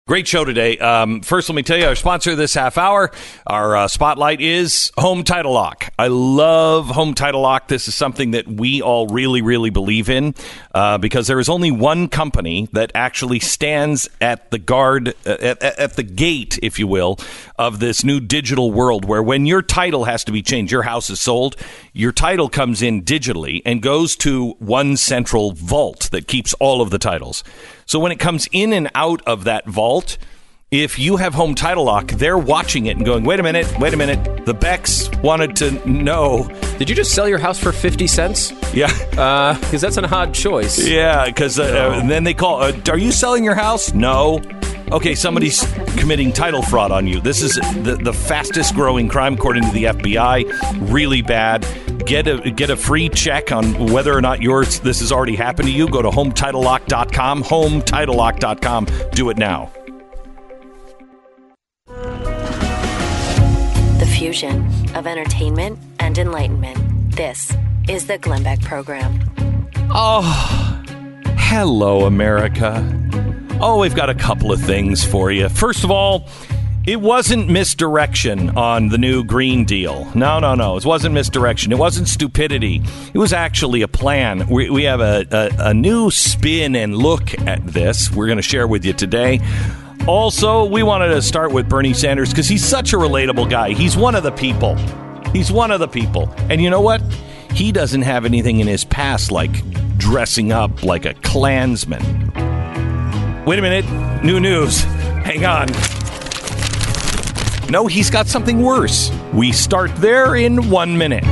Great show today. First, let me tell you, our sponsor this half hour, our spotlight is Home Title Lock. I love Home Title Lock. This is something that we all really, really believe in because there is only one company that actually stands at the guard, at the gate, if you will, of this new digital world where when your title has to be changed, your house is sold, your title comes in digitally and goes to one central vault that keeps all of the titles. So when it comes in and out of that vault, if you have Home Title Lock, they're watching it and going, wait a minute. The Becks wanted to know. Did you just sell your house for 50 cents? Yeah. Because that's an odd choice. Yeah, because then they call, are you selling your house? No. Okay, somebody's committing title fraud on you. This is the fastest growing crime according to the FBI. Really bad. Get a free check on whether or not this has already happened to you. Go to HomeTitleLock.com. HomeTitleLock.com. Do it now. The fusion of entertainment and enlightenment. This is the Glenn Beck Program. Oh, hello, America. Oh, we've got a couple of things for you. First of all, it wasn't misdirection on the new Green Deal. No. It wasn't misdirection. It wasn't stupidity. It was actually a plan. We have a new spin and look at this we're going to share with you today. Also, we wanted to start with Bernie Sanders because he's such a relatable guy. He's one of the people. And you know what? He doesn't have anything in his past like dressing up like a Klansman. Wait a minute. New news. Hang on. No, he's got something worse. We start there in 1 minute.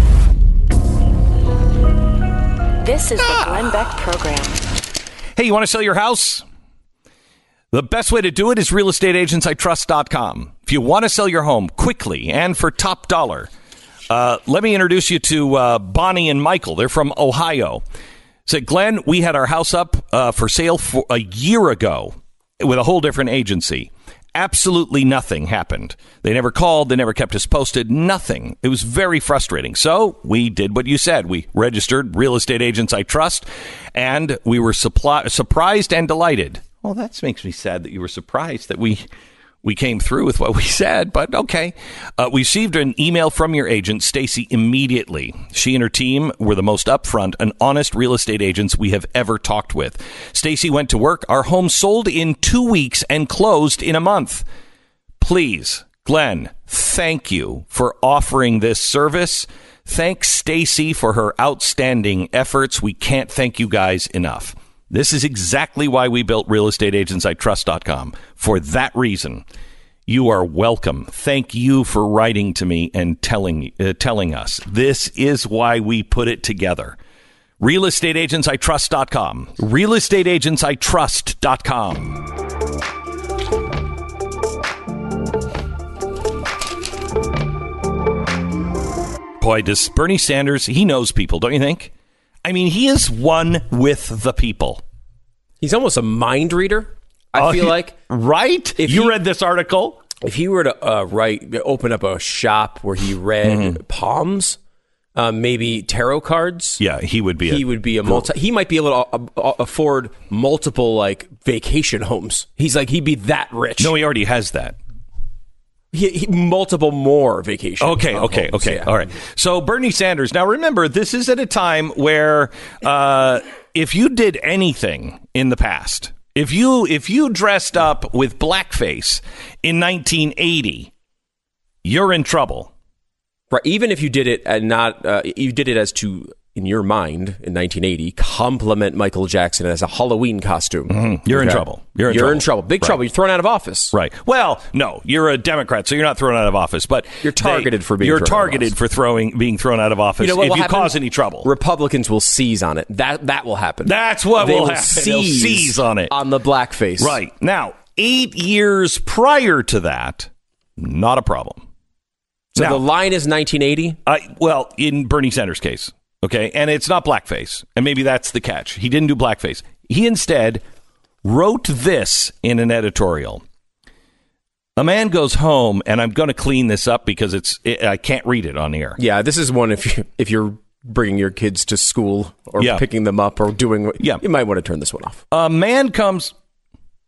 This is the Glenn Beck Program. Hey, you want to sell your house? The best way to do it is realestateagentsitrust.com. If you want to sell your home quickly and for top dollar, let me introduce you to Bonnie and Michael. They're from Ohio. Said, Glenn, we had our house up for sale for a year ago with a whole different agency. Absolutely nothing happened. They never called. They never kept us posted. Nothing. It was very frustrating. So we did what you said. We registered Real Estate Agents I Trust, and we were surprised and delighted. Well, that makes me sad that you were surprised that we came through with what we said, but okay. We received an email from your agent, Stacy, immediately. She and her team were the most upfront and honest real estate agents we have ever talked with. Stacy went to work. Our home sold in 2 weeks and closed in a month. Please, Glenn, thank you for offering this service. Thank Stacy for her outstanding efforts. We can't thank you guys enough. This is exactly why we built realestateagentsitrust.com. For that reason, you are welcome. Thank you for writing to me and telling us. This is why we put it together. Realestateagentsitrust.com. Realestateagentsitrust.com. Boy, does Bernie Sanders, he knows people, don't you think? I mean, he is one with the people. He's almost a mind reader, I feel like. Right? If you read this article. If he were to open up a shop where he read palms, maybe tarot cards. Yeah, he would be he might be able to afford multiple vacation homes. He'd be that rich. No, he already has that. He multiple more vacation. Okay. Yeah. All right. So Bernie Sanders. Now remember, this is at a time where if you did anything in the past, if you dressed up with blackface in 1980, you're in trouble. Right. Even if you did it and you did it as to, in your mind, in 1980, compliment Michael Jackson as a Halloween costume. Mm-hmm. You're in trouble. You're in trouble. Big trouble. You're thrown out of office. Right. Well, no, you're a Democrat, so you're not thrown out of office. But you're targeted for being thrown out out of office. You know if you cause any trouble. Republicans will seize on it. That will happen. That's what will happen. They'll seize on it. On the blackface. Right. Now, 8 years prior to that, not a problem. So the line is 1980? Well, in Bernie Sanders' case. Okay, and it's not blackface, and maybe that's the catch. He didn't do blackface. He instead wrote this in an editorial. A man goes home, and I'm going to clean this up because I can't read it on air. Yeah, this is one if you're bringing your kids to school or picking them up or doing. Yeah, you might want to turn this one off. A man comes.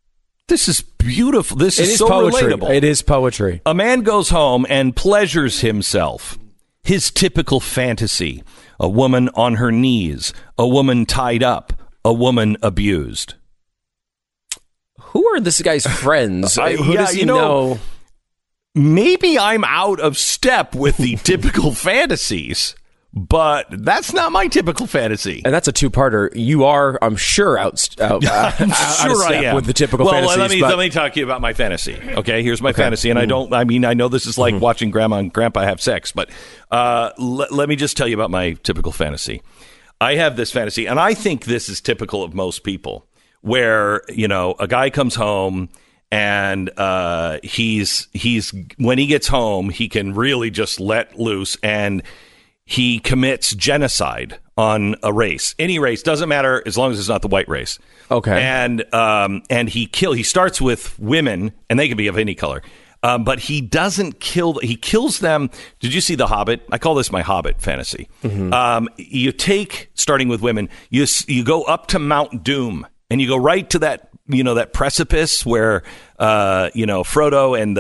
This is beautiful. This is so poetry. relatable. It is poetry. A man goes home and pleasures himself. His typical fantasy: a woman on her knees, a woman tied up, a woman abused. Who are this guy's friends? Who does he know? Maybe I'm out of step with the typical fantasies, but that's not my typical fantasy. And that's a two-parter. You are, I'm sure, out of step with the typical fantasies. Well, let me talk to you about my fantasy. Okay, here's my fantasy, and I know this is like watching Grandma and Grandpa have sex, but let me just tell you about my typical fantasy. I have this fantasy, and I think this is typical of most people, where, a guy comes home and he's when he gets home, he can really just let loose, and he commits genocide on a race. Any race, doesn't matter, as long as it's not the white race. Okay. And he starts with women, and they can be of any color. But he doesn't kill. He kills them. Did you see The Hobbit? I call this my Hobbit fantasy. Mm-hmm. You take, starting with women, you go up to Mount Doom, and you go right to that that precipice where Frodo and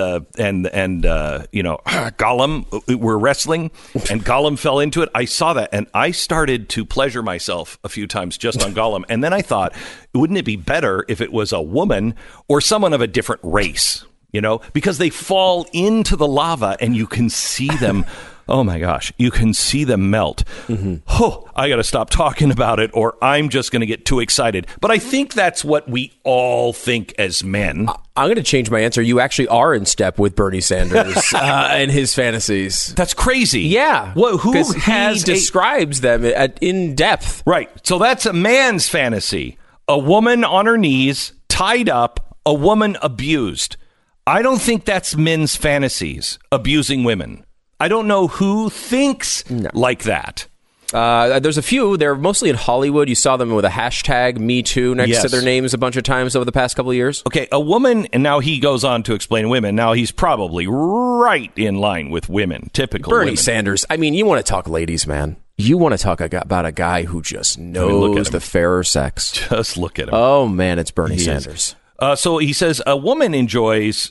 Gollum were wrestling, and Gollum fell into it. I saw that, and I started to pleasure myself a few times just on Gollum. And then I thought, wouldn't it be better if it was a woman or someone of a different race? Because they fall into the lava and you can see them. Oh my gosh, you can see them melt. Mm-hmm. Oh, I got to stop talking about it, or I'm just going to get too excited. But I think that's what we all think as men. I'm going to change my answer. You actually are in step with Bernie Sanders and his fantasies. That's crazy. Yeah. Well, he describes them in depth. Right. So that's a man's fantasy. A woman on her knees, tied up, a woman abused. I don't think that's men's fantasies, abusing women. I don't know who thinks like that. There's a few. They're mostly in Hollywood. You saw them with a hashtag #MeToo next to their names a bunch of times over the past couple of years. Okay, a woman, and now he goes on to explain women. Now he's probably right in line with women, typical Bernie women. Sanders. I mean, you want to talk ladies, man. You want to talk about a guy who just knows the fairer sex. Just look at him. Oh, man, it's Bernie Sanders. So he says a woman enjoys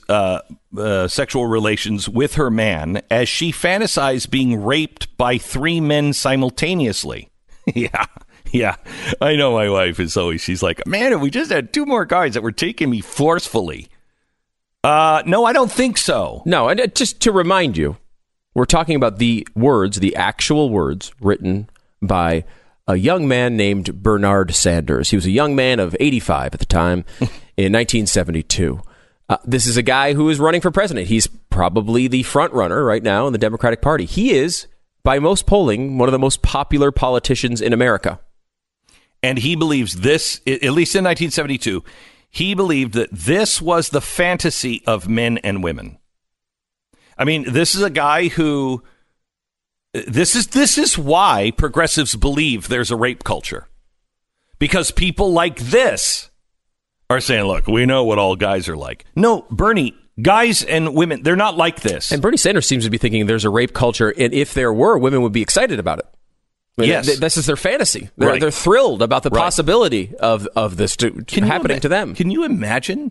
sexual relations with her man as she fantasizes being raped by 3 men simultaneously. Yeah. I know my wife is always, she's like, man, if we just had 2 more guys that were taking me forcefully. No, I don't think so. No, and just to remind you, we're talking about the actual words written by a young man named Bernard Sanders. He was a young man of 85 at the time in 1972. This is a guy who is running for president. He's probably the front runner right now in the Democratic Party. He is, by most polling, one of the most popular politicians in America. And he believes this, at least in 1972, he believed that this was the fantasy of men and women. I mean, this is a guy who... This is why progressives believe there's a rape culture. Because people like this are saying, look, we know what all guys are like. No, Bernie, guys and women, they're not like this. And Bernie Sanders seems to be thinking there's a rape culture, and if there were, women would be excited about it. I mean, yes. This is their fantasy. They're thrilled about the possibility of this happening to them. Can you imagine?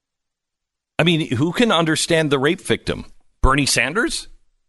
I mean, who can understand the rape victim? Bernie Sanders?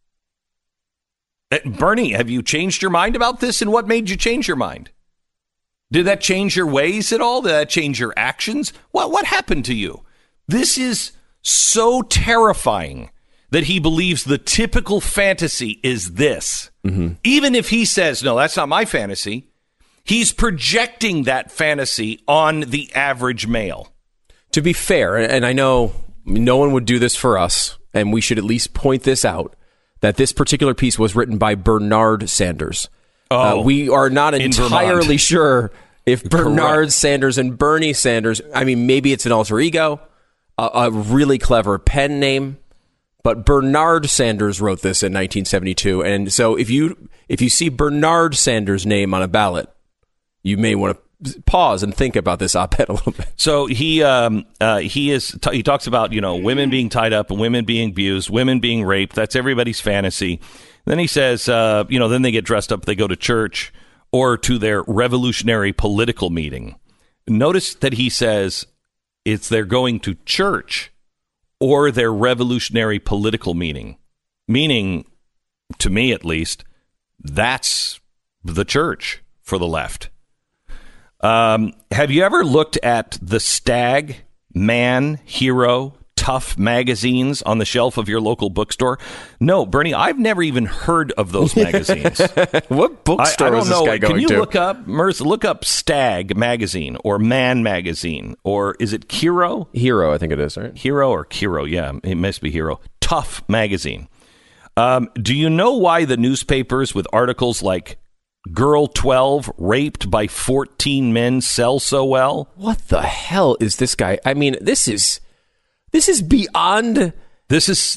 Bernie, have you changed your mind about this? And what made you change your mind? Did that change your ways at all? Did that change your actions? What happened to you? This is so terrifying that he believes the typical fantasy is this. Mm-hmm. Even if he says, no, that's not my fantasy, he's projecting that fantasy on the average male. To be fair, and I know no one would do this for us, and we should at least point this out, that this particular piece was written by Bernard Sanders. We are not entirely sure if Bernard Sanders and Bernie Sanders, I mean, maybe it's an alter ego, a really clever pen name, but Bernard Sanders wrote this in 1972. And so if you see Bernard Sanders' name on a ballot, you may want to pause and think about this op-ed a little bit. So he talks about, women being tied up and women being abused, women being raped. That's everybody's fantasy. Then he says, then they get dressed up, they go to church or to their revolutionary political meeting. Notice that he says It's they're going to church or their revolutionary political meeting. Meaning, to me at least, that's the church for the left. Have you ever looked at the Stag, Man, Hero, Tough magazines on the shelf of your local bookstore? No, Bernie, I've never even heard of those magazines. What bookstore I don't is know. this guy going Can you to? look up Stag magazine or Man magazine, or is it Hero? Hero, I think it is, right? Hero or Kiro, yeah, it must be Hero. Tough magazine. Do you know why the newspapers with articles like Girl 12 raped by 14 men sell so well? What the hell is this guy? I mean, this is beyond. This is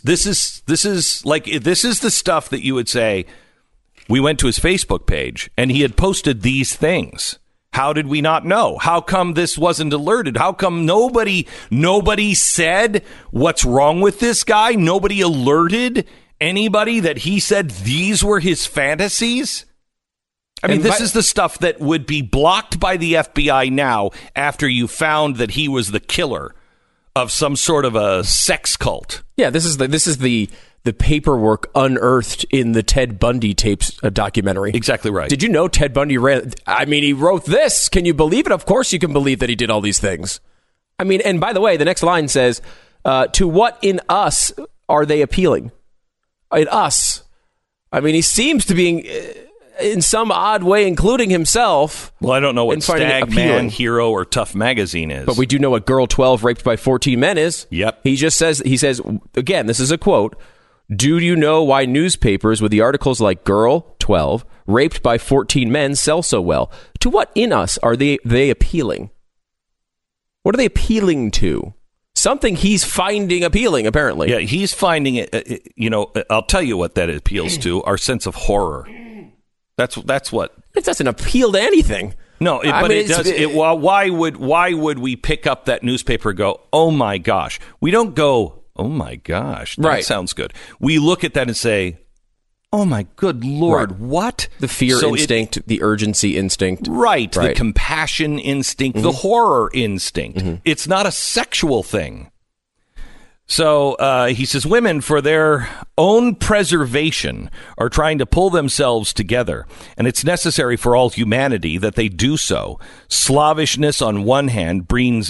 the stuff that you would say. We went to his Facebook page and he had posted these things. How did we not know? How come this wasn't alerted? How come nobody said what's wrong with this guy? Nobody alerted anybody that he said these were his fantasies? I mean, this is the stuff that would be blocked by the FBI now after you found that he was the killer of some sort of a sex cult. Yeah, this is the paperwork unearthed in the Ted Bundy tapes documentary. Exactly right. Did you know Ted Bundy he wrote this? Can you believe it? Of course you can believe that he did all these things. I mean, and by the way, the next line says, to what in us are they appealing? In us. I mean, he seems to be in some odd way including himself. Well, I don't know what Stag, Man, Hero, or Tough magazine is. But we do know what Girl 12 raped by 14 men is. Yep. He says, again, this is a quote, do you know why newspapers with the articles like Girl 12 raped by 14 men sell so well? To what in us are they appealing? What are they appealing to? Something he's finding appealing, apparently. Yeah, he's finding it. I'll tell you what that appeals to: our sense of horror. That's what. It doesn't appeal to anything. No, it does. Why would we pick up that newspaper and go, oh my gosh? We don't go, oh my gosh, that sounds good. We look at that and say, oh my good Lord, right. What? The fear instinct, the urgency instinct. Right, the compassion instinct, the horror instinct. Mm-hmm. It's not a sexual thing. So he says women, for their own preservation, are trying to pull themselves together, and it's necessary for all humanity that they do so. Slavishness on one hand breeds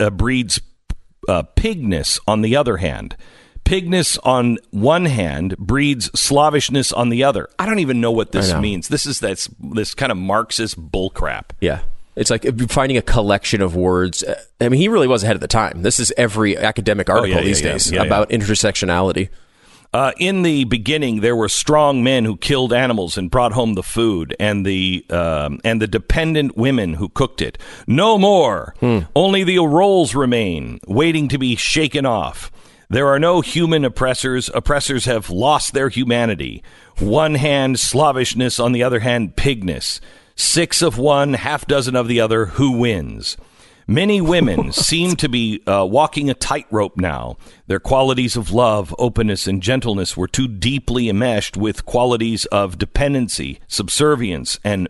pigness on the other hand. Pigness on one hand breeds slavishness on the other. I don't even know what this means. This is this kind of Marxist bullcrap. Yeah. It's like finding a collection of words. I mean, he really was ahead of the time. This is every academic article these days about intersectionality. In the beginning, there were strong men who killed animals and brought home the food, and the dependent women who cooked it. No more. Only the roles remain, waiting to be shaken off. There are no human oppressors. Oppressors have lost their humanity. One hand, slavishness; on the other hand, pigness. 6 of one, half dozen of the other. Who wins? Many women seem to be walking a tightrope now. Their qualities of love, openness, and gentleness were too deeply enmeshed with qualities of dependency, subservience, and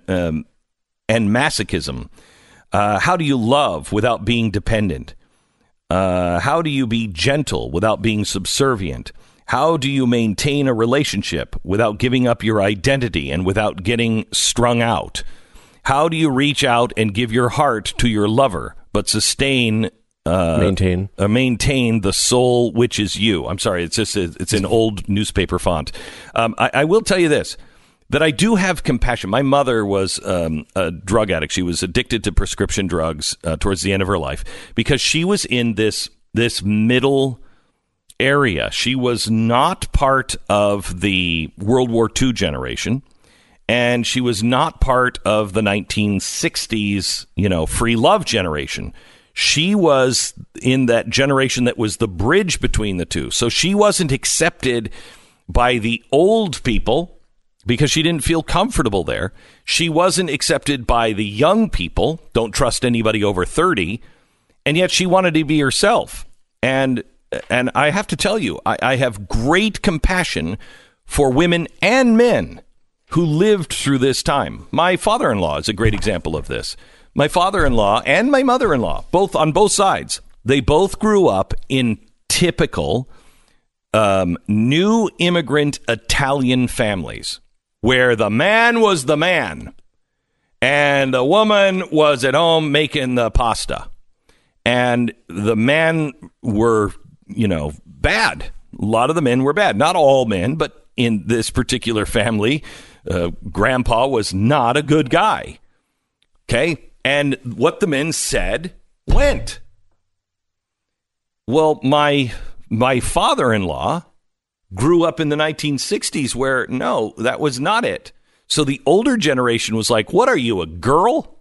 masochism. How do you love without being dependent? How do you be gentle without being subservient? How do you maintain a relationship without giving up your identity and without getting strung out? How do you reach out and give your heart to your lover, but maintain the soul which is you? I'm sorry, it's an old newspaper font. I will tell you this, that I do have compassion. My mother was a drug addict. She was addicted to prescription drugs towards the end of her life because she was in this middle area. She was not part of the World War II generation, and she was not part of the 1960s, free love generation. She was in that generation that was the bridge between the two. So she wasn't accepted by the old people because she didn't feel comfortable there. She wasn't accepted by the young people. Don't trust anybody over 30. And yet she wanted to be herself. And I have to tell you, I have great compassion for women and men who lived through this time. My father-in-law is a great example of this. My father-in-law and my mother-in-law, both on both sides, They both grew up in typical new immigrant Italian families where the man was the man and the woman was at home making the pasta. And the men were, bad. A lot of the men were bad. Not all men, but in this particular family, Grandpa was not a good guy. Okay? And what the men said went. Well, my father-in-law grew up in the 1960s where, no, that was not it. So the older generation was like, what are you, a girl?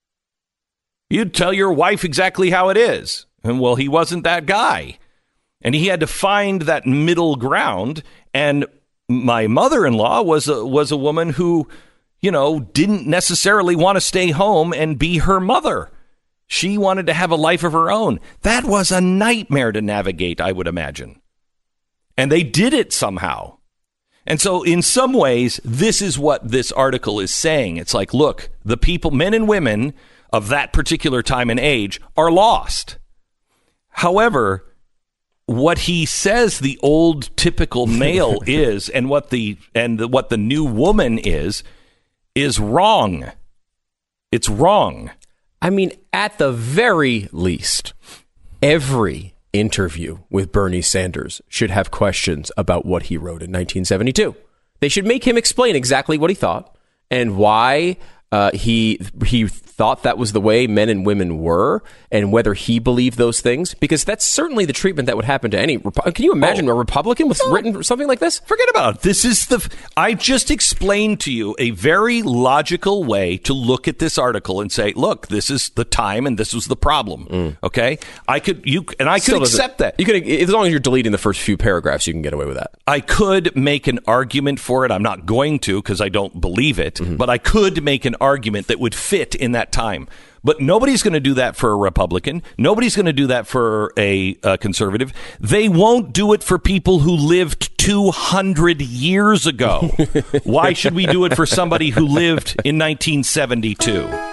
You'd tell your wife exactly how it is. And, well, he wasn't that guy. And he had to find that middle ground. And my mother-in-law was a woman who, didn't necessarily want to stay home and be her mother. She wanted to have a life of her own. That was a nightmare to navigate, I would imagine. And they did it somehow. And so in some ways, this is what this article is saying. It's like, look, the people, men and women of that particular time and age are lost. However, what he says the old typical male is and what the new woman is wrong. It's wrong. I mean, at the very least, every interview with Bernie Sanders should have questions about what he wrote in 1972. They should make him explain exactly what he thought and why he thought that was the way men and women were, and whether he believed those things, because that's certainly the treatment that would happen to any Can you imagine a Republican with written something like this? Forget about it. This is I just explained to you a very logical way to look at this article and say, look, this is the time and this was the problem. Okay? I could accept that. You could, as long as you're deleting the first few paragraphs, you can get away with that. I could make an argument for it. I'm not going to because I don't believe it, but I could make an argument that would fit in that time. But nobody's going to do that for a Republican. Nobody's going to do that for a conservative. They won't do it for people who lived 200 years ago. Why should we do it for somebody who lived in 1972?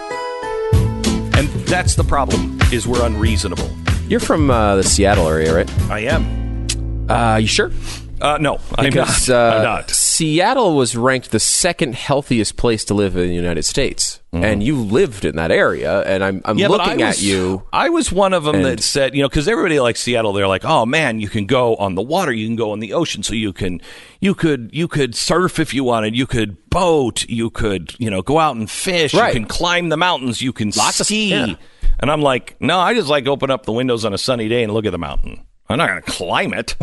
And that's the problem, is we're unreasonable. You're from the Seattle area, right? I am. You sure? No, I'm not. Seattle was ranked the second healthiest place to live in the United States. And you lived in that area, and I'm looking at you. I was one of them that said, because everybody likes Seattle, they're like, oh man, you can go on the water, you can go on the ocean, so you could surf if you wanted, you could boat, you could, go out and fish, right. You can climb the mountains, you can ski. And I'm like, no, I just like open up the windows on a sunny day and look at the mountain. I'm not going to climb it.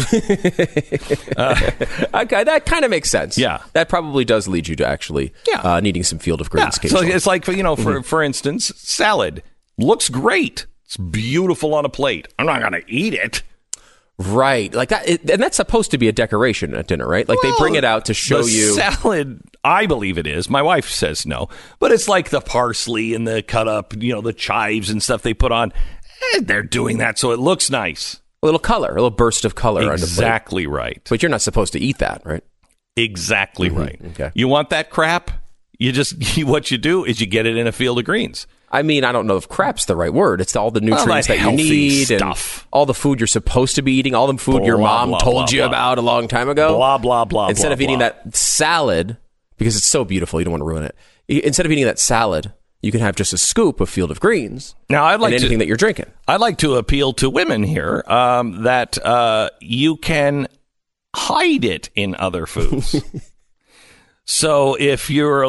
Okay, that kind of makes sense. Yeah. That probably does lead you to actually needing some Field of Greens. Yeah. So it's like, for instance, salad looks great. It's beautiful on a plate. I'm not going to eat it. Right. Like that. And that's supposed to be a decoration at dinner, right? Like they bring it out to show you. Salad, I believe it is. My wife says no. But it's like the parsley and the cut up, the chives and stuff they put on. They're doing that so it looks nice. A little color, a little burst of color. Exactly right. But you're not supposed to eat that, right? Exactly right. Okay. You want that crap? What you do is you get it in a field of greens. I mean, I don't know if crap's the right word. It's all the nutrients that you need stuff. And all the food you're supposed to be eating, all the food your mom told you about a long time ago. Blah, blah, blah, Instead of eating that salad, because it's so beautiful, you don't want to ruin it. Instead of eating that salad, you can have just a scoop of Field of Greens. Now, I'd like anything that you're drinking. I'd like to appeal to women here that you can hide it in other foods. So if your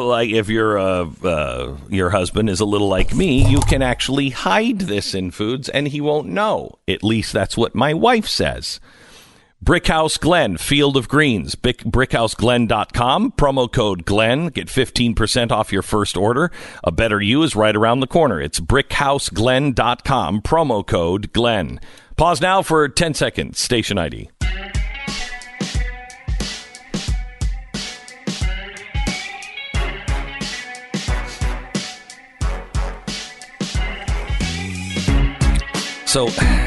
husband is a little like me, you can actually hide this in foods and he won't know. At least that's what my wife says. Brickhouse Glen, Field of Greens, brickhouseglen.com, promo code Glenn, get 15% off your first order. A better you is right around the corner. It's brickhouseglen.com, promo code Glenn. Pause now for 10 seconds, station ID. So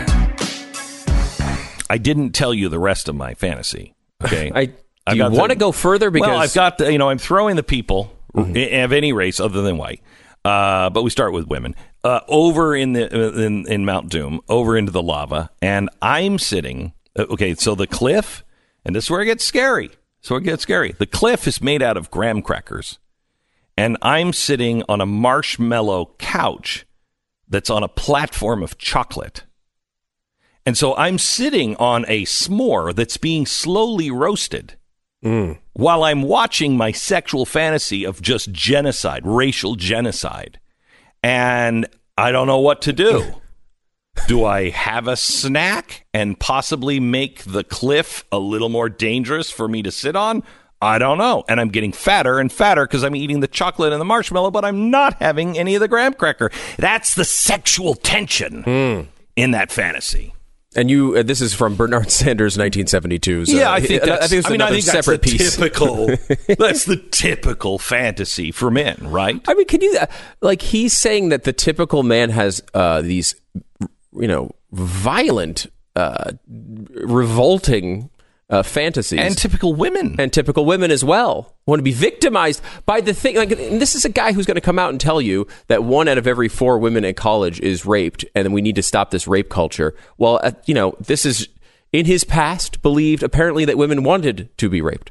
I didn't tell you the rest of my fantasy. Okay, do you want to go further? Because I've got I'm throwing the people of any race other than white but we start with women. Over in Mount Doom, over into the lava, and I'm sitting. Okay, so the cliff, and this is where it gets scary. The cliff is made out of graham crackers, and I'm sitting on a marshmallow couch that's on a platform of chocolate. And so I'm sitting on a s'more that's being slowly roasted while I'm watching my sexual fantasy of just genocide, racial genocide. And I don't know what to do. Do I have a snack and possibly make the cliff a little more dangerous for me to sit on? I don't know. And I'm getting fatter and fatter because I'm eating the chocolate and the marshmallow, but I'm not having any of the graham cracker. That's the sexual tension in that fantasy. And this is from Bernard Sanders, 1972. Yeah, I think that's separate piece. That's the typical fantasy for men, right? I mean, he's saying that the typical man has these, violent, revolting fantasies. And typical women as well want to be victimized by the thing. Like, and this is a guy who's going to come out and tell you that 1 out of every 4 women in college is raped, and we need to stop this rape culture. Well, this is in his past believed apparently that women wanted to be raped,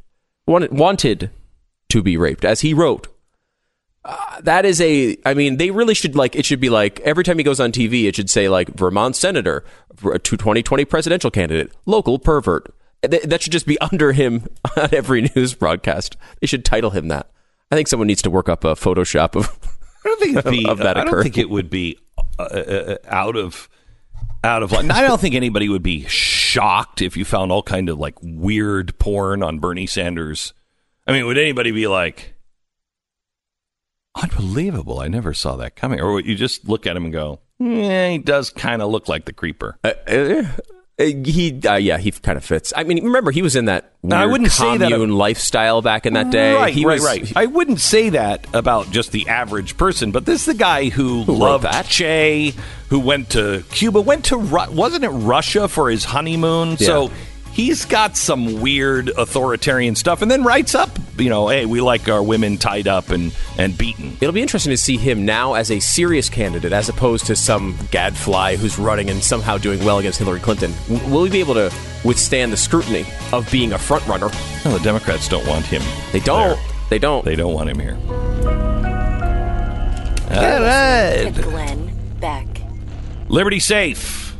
as he wrote. That is they really should, it should be like every time he goes on TV, it should say like Vermont senator, 2020 presidential candidate, local pervert. That should just be under him on every news broadcast. They should title him that. I think someone needs to work up a Photoshop of that. I don't think it would be out of line. I don't think anybody would be shocked if you found all kind of like weird porn on Bernie Sanders. I mean, would anybody be like, unbelievable, I never saw that coming? Or would you just look at him and go, he does kind of look like the creeper? He kind of fits. I mean, remember, he was in that weird commune lifestyle back in that day. Right. I wouldn't say that about just the average person, but this is the guy who loved Che, who went to Cuba, wasn't it Russia for his honeymoon? Yeah. So he's got some weird authoritarian stuff, and then writes up, hey, we like our women tied up and beaten. It'll be interesting to see him now as a serious candidate, as opposed to some gadfly who's running and somehow doing well against Hillary Clinton. Will he be able to withstand the scrutiny of being a front runner? No, the Democrats don't want him. They don't. They don't want him here. All right. Glenn Beck. Liberty Safe.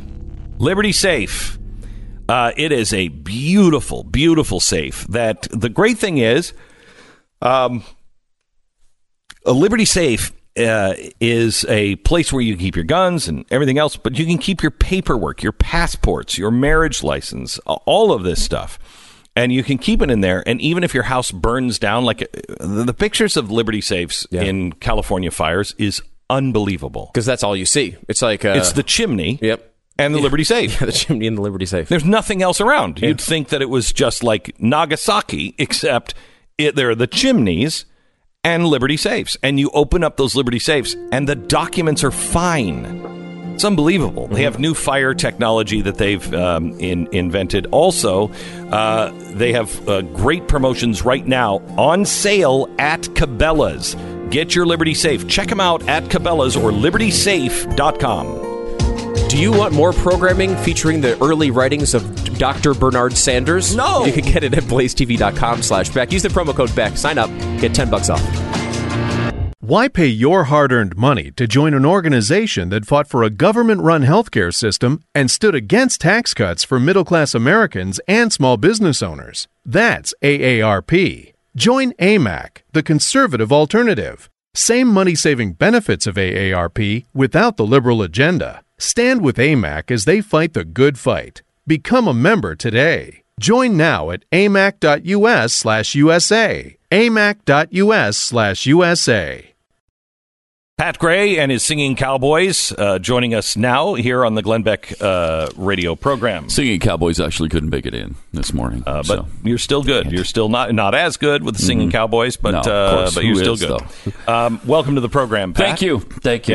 It is a beautiful, beautiful safe. That the great thing is, a Liberty Safe is a place where you can keep your guns and everything else, but you can keep your paperwork, your passports, your marriage license, all of this stuff. And you can keep it in there. And even if your house burns down, like the pictures of Liberty Safes in California fires is unbelievable. Because that's all you see. It's like it's the chimney. Yep. And the Liberty Safe. Yeah, the chimney and the Liberty Safe. There's nothing else around. Yeah. You'd think that it was just like Nagasaki, except there are the chimneys and Liberty Safes. And you open up those Liberty Safes, and the documents are fine. It's unbelievable. Mm-hmm. They have new fire technology that they've invented. Also, they have great promotions right now on sale at Cabela's. Get your Liberty Safe. Check them out at Cabela's or libertysafe.com. Do you want more programming featuring the early writings of Dr. Bernard Sanders? No. You can get it at blazetv.com/Beck. Use the promo code Beck. Sign up. Get $10 off. Why pay your hard-earned money to join an organization that fought for a government-run healthcare system and stood against tax cuts for middle-class Americans and small business owners? That's AARP. Join AMAC, the conservative alternative. Same money-saving benefits of AARP without the liberal agenda. Stand with AMAC as they fight the good fight. Become a member today. Join now at amac.us/USA. amac.us/USA. Pat Gray and his Singing Cowboys joining us now here on the Glenn Beck radio program. Singing Cowboys actually couldn't make it in this morning. But you're still good. You're still not as good with the Singing Cowboys, but, no, but you're still good. Welcome to the program, Pat. Thank you. Yeah.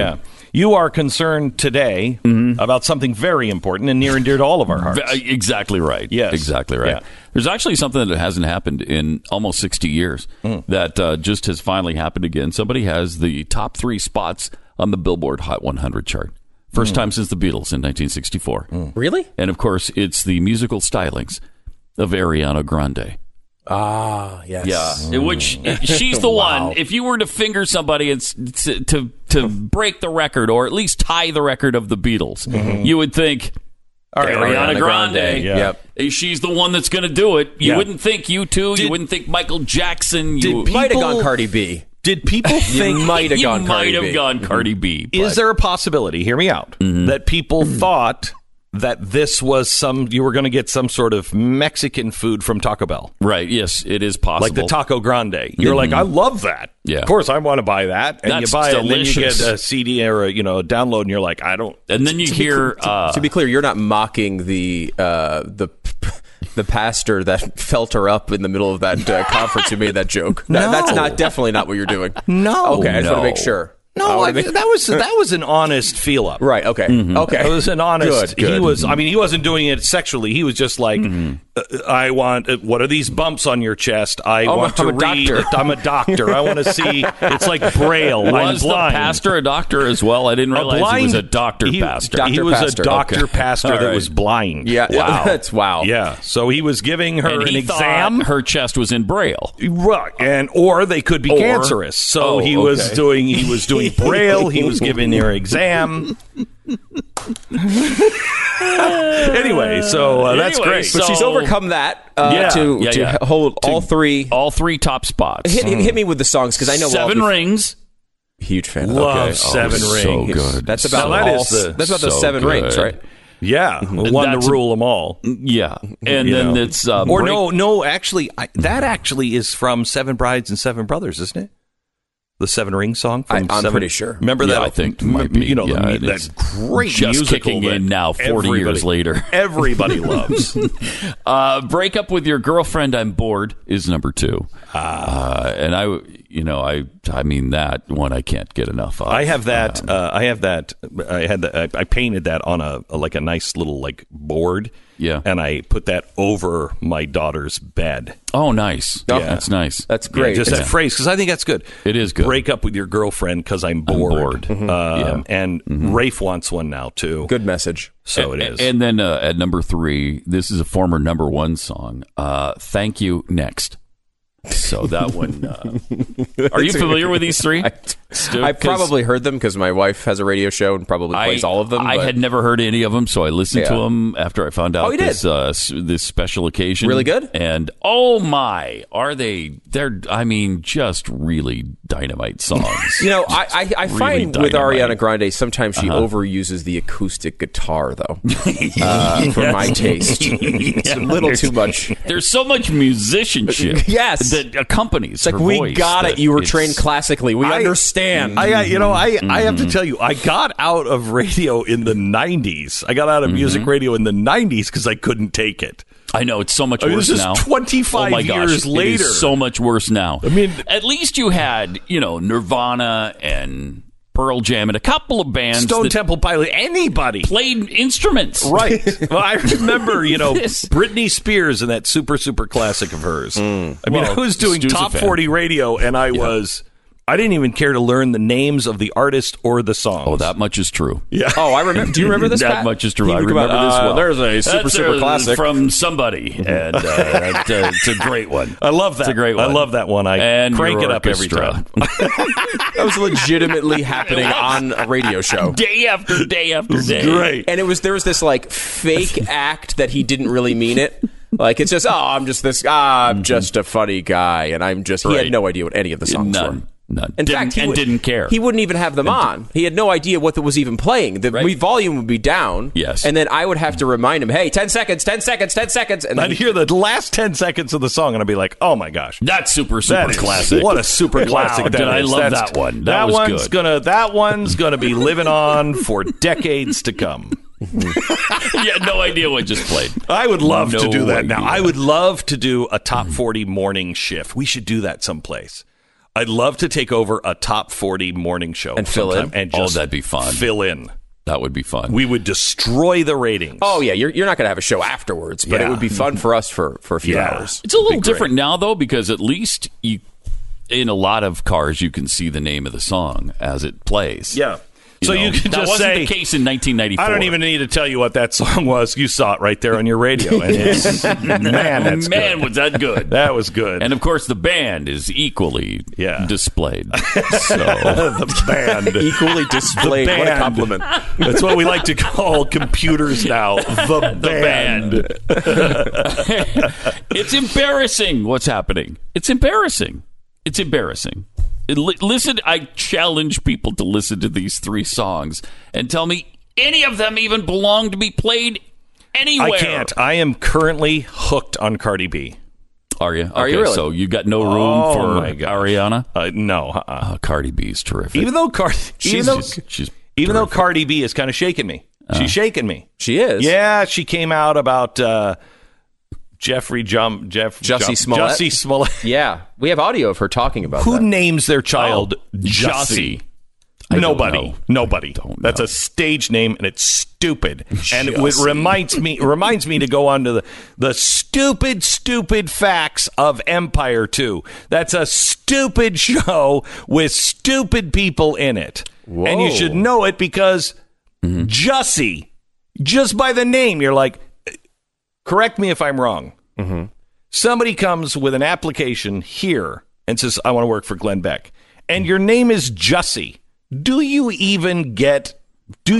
You are concerned today about something very important and near and dear to all of our hearts. Exactly right. Yes. Exactly right. Yeah. There's actually something that hasn't happened in almost 60 years that just has finally happened again. Somebody has the top 3 spots on the Billboard Hot 100 chart. First time since the Beatles in 1964. Really? And, of course, it's the musical stylings of Ariana Grande. Ah, yes. Yeah, which she's the one. If you were to finger somebody and to break the record or at least tie the record of the Beatles, you would think Ariana Grande. Yep. She's the one that's going to do it. You wouldn't think U2. You wouldn't think Michael Jackson. You might have gone Cardi B. Did people think you might have gone Cardi B? Is there a possibility? Hear me out. That people thought that this was you were going to get some sort of Mexican food from Taco Bell. Right, yes, it is possible. Like the Taco Grande. You're like, I love that. Yeah. Of course, I want to buy that. And That's you buy it, and then you delicious. get a CD or a download, and you're like, I don't. And then you hear... to be clear, you're not mocking the pastor that felt her up in the middle of that conference who made that joke. No. That's definitely not what you're doing. No. Okay, I just want to make sure. No, that was an honest feel up. Right. Okay. Okay. It was an honest. Good. He was. I mean, he wasn't doing it sexually. He was just like, I want. What are these bumps on your chest? I want to read. Doctor. I'm a doctor. I want to see. It's like Braille. Was I'm blind. the pastor a doctor as well? I didn't realize he was a doctor pastor. He was pastor. a doctor Okay. pastor that was blind. Yeah. Wow. That's wow. Yeah. So he was giving her And an he exam. thought her chest was in Braille. Right, or they could be cancerous. So he was doing Braille. He was giving her exam. Anyway, so that's great. But she's overcome that to hold all three top spots. Hit me with the songs because I know Seven Rings. Huge fan. Love Seven Rings. So good. That's about that's about the so 7 good. rings, right? Yeah, one to rule them all. Yeah, and then it's no. Actually, that actually is from Seven Brides and Seven Brothers, isn't it? The Seven Ring song. From I'm pretty sure. Remember that? I think it might be. That great just musical kicking in now, 40 years later. Everybody loves. Break Up With Your Girlfriend, I'm Bored is number 2. And I mean that one I can't get enough of. I have that. I painted that on a nice little board. Yeah. And I put that over my daughter's bed. Oh, nice. Yeah. That's nice. That's great. Just that phrase, because I think that's good. It is good. Break up with your girlfriend because I'm bored. And Rafe wants one now, too. Good message. So it is. And then at number 3, this is a former number 1 song, Thank You, Next. So that one. Are you familiar with these 3? I probably heard them because my wife has a radio show and probably plays all of them. I had never heard any of them, so I listened to them after I found out this special occasion. Really good? And oh my, are they? I mean, just really dynamite songs. I Really find with dynamite. Ariana Grande, sometimes she overuses the acoustic guitar, though. For my taste, it's a little too much. There's so much musicianship. Yes. That accompanies. It's like, her we voice got that it. You were it's- trained classically. We understand. I have to tell you, I got out of radio in the 90s. I got out of music radio in the 90s because I couldn't take it. I know it's so much worse this is now. 25 oh my gosh, years later. It is so much worse now. I mean, at least you had Nirvana and Pearl Jam and a couple of bands Stone that Temple Pilot, anybody. played instruments. Right. Well, I remember, Britney Spears and that super, super classic of hers. I was doing Stu's a top fan. 40 radio, and I didn't even care to learn the names of the artist or the songs. Oh, that much is true. Yeah. Oh, I remember. Do you remember this? That Pat? much is true. You I come remember out, this well. There's a super classic from somebody, and it's a great one. I love that. It's a great one. I love that one. I And crank your it up every orchestra. time. That was legitimately happening on a radio show. Day after day after day. Great. And there was this fake act that he didn't really mean it. It's just, I'm just this, I'm just a funny guy, and he had no idea what any of the songs were. None. In fact, he didn't care. He wouldn't even have them on. He had no idea what was even playing. The volume would be down. Yes. And then I would have to remind him, hey, 10 seconds, 10 seconds, 10 seconds. And I'd hear the last 10 seconds of the song, and I'd be like, oh, my gosh. That's super That is- classic. What a super classic Wow, that did I is. love That's- that one. That was one's good. That one's gonna be living on for decades to come. You had no idea what just played. I would love to No do that now. idea. I would love to do a top 40 morning shift. We should do that someplace. I'd love to take over a top 40 morning show and fill in. And just that'd be fun. Fill in. That would be fun. We would destroy the ratings. Oh, yeah. You're not going to have a show afterwards, but it would be fun for us for a few hours. It's a little different now, though, because at least in a lot of cars, you can see the name of the song as it plays. Yeah. So you can just say... That wasn't the case in 1994. I don't even need to tell you what that song was. You saw it right there on your radio. And man, was that good. That was good. And, of course, the band is equally displayed. So. The band. Equally displayed. What a compliment. That's what we like to call computers now. The band. It's embarrassing what's happening. It's embarrassing. Listen, I challenge people to listen to these 3 songs and tell me any of them even belong to be played anywhere. I can't. I am currently hooked on Cardi B. Are you? Are you really? So you got no room for Ariana? No. Cardi B is terrific. Even though Cardi B is kind of shaking me. She's shaking me. She is? Yeah, she came out about... Jussie Smollett. Yeah. We have audio of her talking about Who that. names their child Jussie? Nobody. That's a stage name, and it's stupid. And it reminds me to go on to the stupid facts of Empire 2. That's a stupid show with stupid people in it. Whoa. And you should know it because Jussie, just by the name, you're like, correct me if I'm wrong. Mm-hmm. Somebody comes with an application here and says, I want to work for Glenn Beck. And your name is Jussie. Do you even get to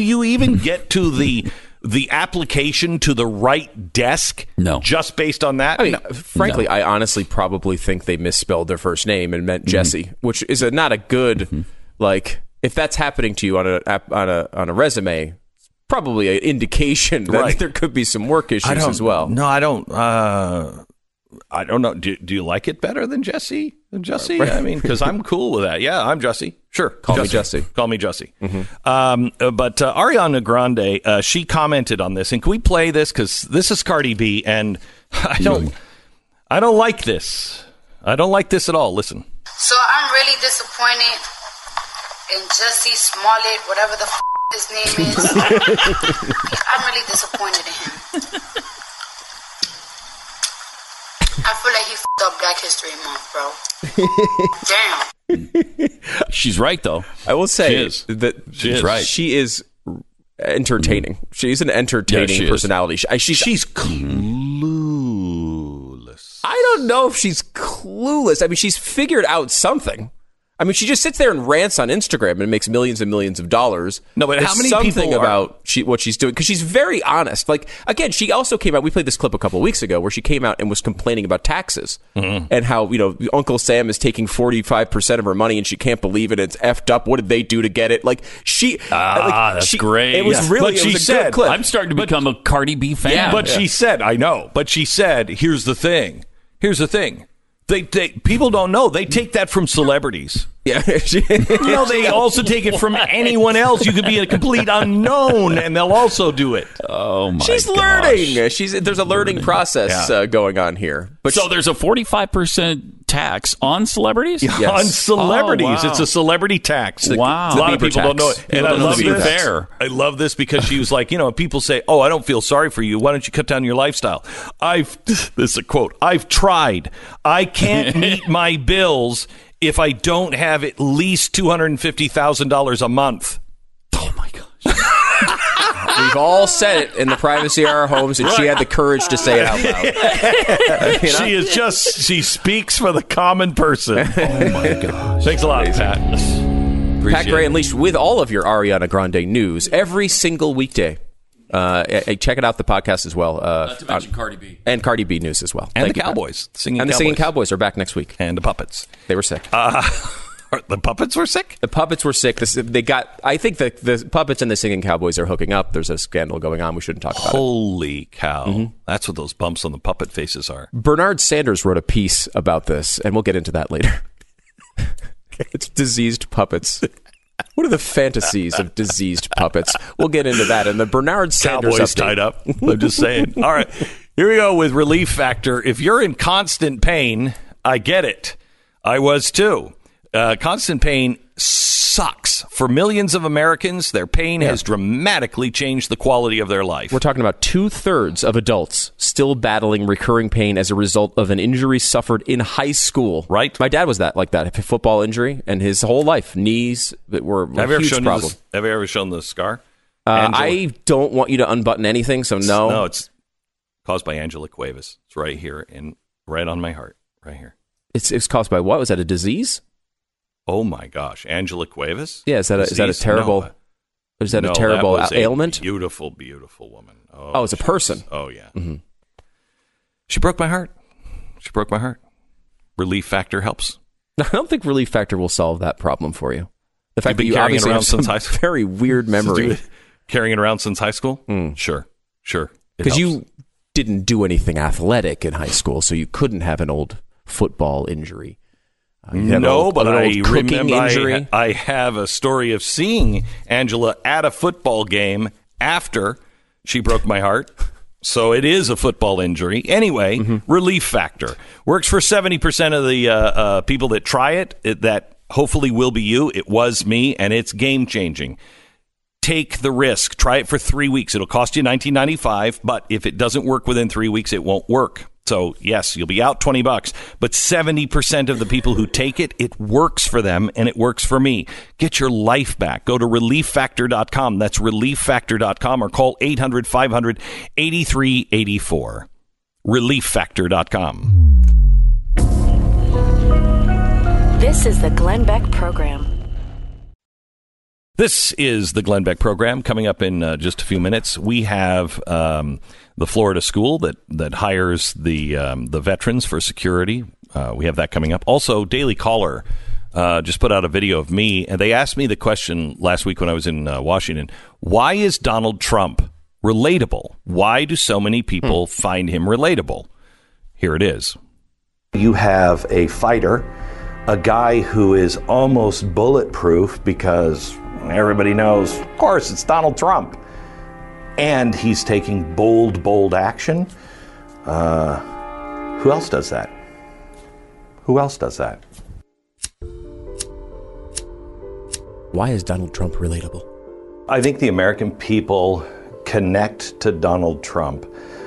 the application to the right desk? No. Just based on that? I mean, frankly, I honestly probably think they misspelled their first name and meant Jesse, which is not a good, if that's happening to you on a resume, probably an indication that there could be some work issues as well. No, I don't. I don't know. Do you like it better than Jesse? I mean, because I'm cool with that. Yeah, I'm Jesse. Sure. Call me Jesse. Mm-hmm. But Ariana Grande, she commented on this. And can we play this? Because this is Cardi B, and I don't like this. I don't like this at all. Listen. So I'm really disappointed in Jussie Smollett, whatever the his name is. I'm really disappointed in him. I feel like he f***ed up Black History Month, bro. Damn. She's right, though. I will say that she's right. She is entertaining. She's an entertaining personality. She's clueless. I don't know if she's clueless. I mean, she's figured out something. I mean, she just sits there and rants on Instagram and makes millions and millions of dollars. No, but how many people about what she's doing? Because she's very honest. Like, again, she also came out. We played this clip a couple of weeks ago where she came out and was complaining about taxes and how, Uncle Sam is taking 45% of her money and she can't believe it. It's effed up. What did they do to get it? Like, that's great. It was really a good clip. I'm starting to become a Cardi B fan. Yeah, but she said, I know. But she said, here's the thing. People don't know. They take that from celebrities. Yeah. They also take it from anyone else. You could be a complete unknown, and they'll also do it. Oh, my gosh. She's learning. There's a learning process going on here. But so there's a 45% tax on celebrities? Yes. On celebrities. Oh, wow. It's a celebrity tax. Wow. A lot of people don't know it. And I love this. Fair. I love this because she was like, people say, I don't feel sorry for you. Why don't you cut down your lifestyle? This is a quote. I've tried. I can't meet my bills if I don't have at least $250,000 a month. Oh, my gosh. We've all said it in the privacy of our homes, and she had the courage to say it out loud. She speaks for the common person. Oh, my gosh. Thanks a lot, Pat. Pat Gray Unleashed with all of your Ariana Grande news every single weekday. Check it out, the podcast as well. Not to mention Cardi B. And Cardi B news as well. And the Cowboys. The Singing Cowboys are back next week. And the Puppets. They were sick. The Puppets were sick? The Puppets were sick. I think the Puppets and the Singing Cowboys are hooking up. There's a scandal going on. We shouldn't talk about it. Holy cow. Mm-hmm. That's what those bumps on the puppet faces are. Bernard Sanders wrote a piece about this, and we'll get into that later. It's diseased puppets. What are the fantasies of diseased puppets? We'll get into that. And the Bernard Sanders Cowboys tied up. I'm just saying. All right. Here we go with Relief Factor. If you're in constant pain, I get it. I was too. Constant pain sucks. For millions of Americans, their pain has dramatically changed the quality of their life. We're talking about 2/3 of adults still battling recurring pain as a result of an injury suffered in high school. Right. My dad was like that, a football injury, and his whole life, knees were a huge problem. Have you ever shown the scar? I don't want you to unbutton anything, so no. No, it's caused by Angela Cuevas. It's right here, right on my heart, right here. It's caused by what? Was that a disease? Oh my gosh, Angela Cuevas? Yeah, is that a terrible? Is that a terrible ailment? Beautiful, beautiful woman. Oh, it's a person. Oh yeah. Mm-hmm. She broke my heart. Relief Factor helps. I don't think Relief Factor will solve that problem for you. The fact that you carrying it obviously around have some since high school. Very weird memory. Carrying it around since high school? Sure. Because you didn't do anything athletic in high school, so you couldn't have an old football injury. But I remember injury. I have a story of seeing Angela at a football game after she broke my heart. So it is a football injury. Anyway, Relief Factor works for 70% of the people that try it. That hopefully will be you. It was me, and it's game-changing. Take the risk. Try it for 3 weeks. It'll cost you $19.95, but if it doesn't work within 3 weeks, it won't work. So, yes, you'll be out $20, but 70% of the people who take it, it works for them, and it works for me. Get your life back. Go to ReliefFactor.com. That's ReliefFactor.com, or call 800-500-8384. ReliefFactor.com. This is the Glenn Beck Program. This is the Glenn Beck Program. Coming up in just a few minutes, we have the Florida school that hires the veterans for security. We have that coming up. Also, Daily Caller just put out a video of me, and they asked me the question last week when I was in Washington: why is Donald Trump relatable? Why do so many people find him relatable? Here it is. You have a fighter, a guy who is almost bulletproof because everybody knows, of course, it's Donald Trump. And he's taking bold action. Who else does that? Why is Donald Trump relatable? I think the American people connect to Donald Trump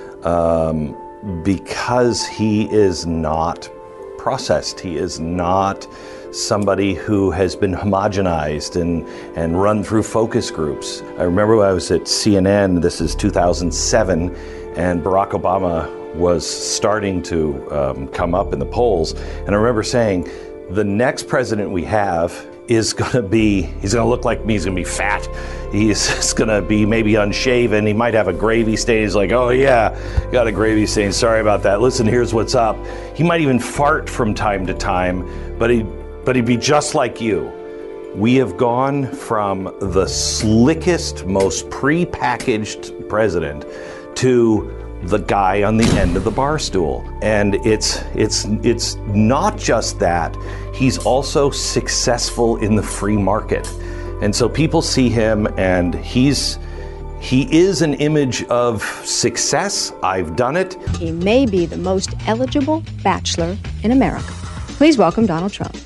because he is not processed. He is not somebody who has been homogenized and run through focus groups. I remember when I was at CNN, this is 2007, and Barack Obama was starting to come up in the polls. And I remember saying, the next president we have is going to be, he's going to look like me, he's going to be fat. He's going to be maybe unshaven. He might have a gravy stain. He's like, oh yeah, got a gravy stain. Sorry about that. Listen, here's what's up. He might even fart from time to time, but he'd be just like you. We have gone from the slickest, most pre-packaged president to the guy on the end of the bar stool. And it's not just that. He's also successful in the free market. And so people see him, and he is an image of success. I've done it. He may be the most eligible bachelor in America. Please welcome Donald Trump.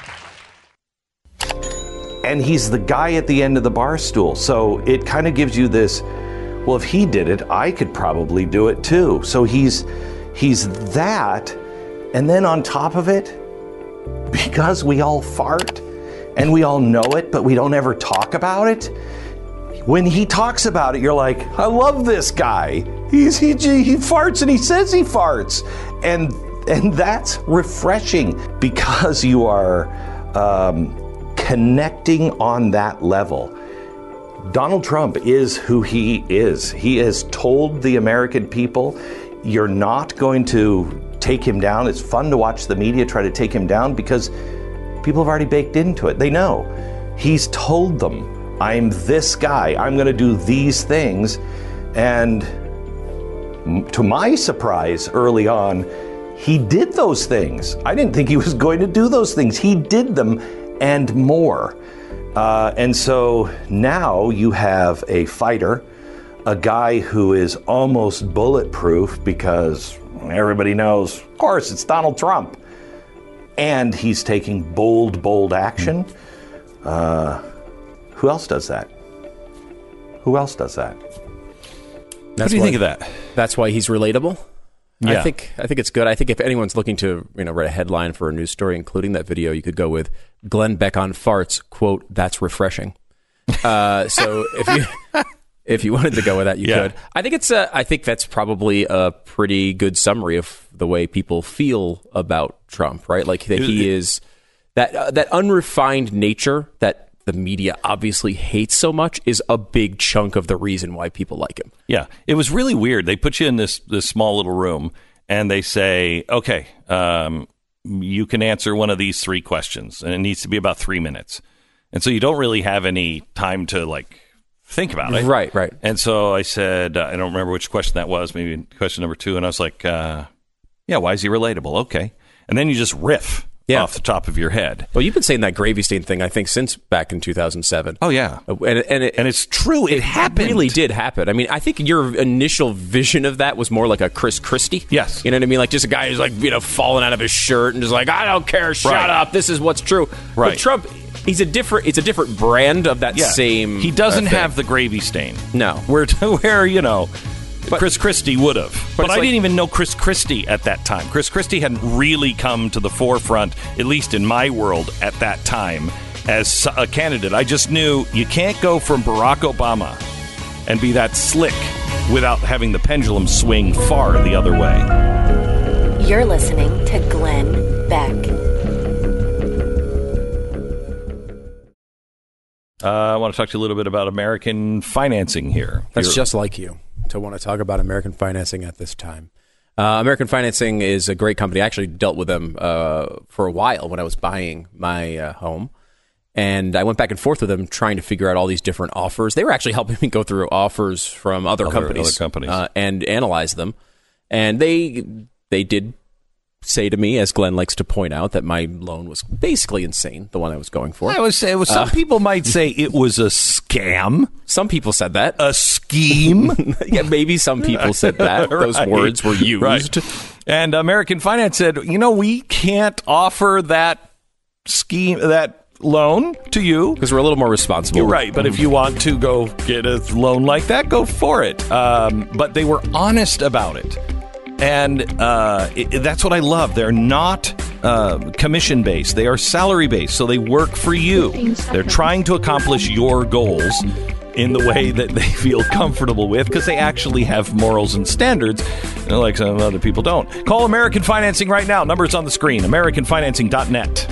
And he's the guy at the end of the bar stool. So it kind of gives you this, well, if he did it, I could probably do it too. So he's that. And then on top of it, because we all fart and we all know it, but we don't ever talk about it. When he talks about it, you're like, I love this guy. He farts and he says he farts. And that's refreshing because you are connecting on that level. Donald Trump is who he is. He has told the American people, you're not going to take him down. It's fun to watch the media try to take him down because people have already baked into it. They know. He's told them, I'm this guy. I'm going to do these things. And to my surprise early on, he did those things. I didn't think he was going to do those things. He did them and more. And so now you have a fighter, a guy who is almost bulletproof because everybody knows, of course, it's Donald Trump. and he's taking bold action. Who else does that? Who else does that? What do you think of that? That's why he's relatable. Yeah. I think it's good. I think if anyone's looking to write a headline for a news story, including that video, you could go with Glenn Beck on farts. Quote, that's refreshing. So if you wanted to go with that, you could. I think that's probably a pretty good summary of the way people feel about Trump, right? Like that he is that unrefined nature that the media obviously hates so much is a big chunk of the reason why people like him. Yeah, it was really weird. They put you in this small little room and they say, okay, you can answer one of these 3 questions, and it needs to be about 3 minutes. And so you don't really have any time to think about it. Right. And so I said, I don't remember which question that was, maybe question number 2. And I was like, why is he relatable? Okay. And then you just riff off the top of your head. Well, you've been saying that gravy stain thing, I think, since back in 2007. Oh, yeah. And it's true. It happened. It really did happen. I mean, I think your initial vision of that was more like a Chris Christie. Yes. You know what I mean? Like just a guy who's falling out of his shirt and just like, I don't care, shut up, this is what's true. Right. But Trump, it's a different brand of that same He doesn't thing. have the gravy stain. No. Where Chris Christie would have. But I didn't even know Chris Christie at that time. Chris Christie hadn't really come to the forefront, at least in my world at that time, as a candidate. I just knew you can't go from Barack Obama and be that slick without having the pendulum swing far the other way. You're listening to Glenn Beck. I want to talk to you a little bit about American financing here. That's just like you to want to talk about American financing at this time. American Financing is a great company. I actually dealt with them for a while when I was buying my home. And I went back and forth with them trying to figure out all these different offers. They were actually helping me go through offers from other companies. And analyze them. And they did say to me, as Glenn likes to point out, that my loan was basically insane, the one I was going for. I would say some people might say it was a scam. Some people said that. A scheme. Yeah, maybe some people said that. Those words were used. Right. And American Finance said, we can't offer that scheme, that loan to you. Because we're a little more responsible. You're right. But if you want to go get a loan like that, go for it. But they were honest about it. And that's what I love. They're not commission-based. They are salary-based, so they work for you. They're trying to accomplish your goals in the way that they feel comfortable with, because they actually have morals and standards, like some other people don't. Call American Financing right now. Number's on the screen, americanfinancing.net.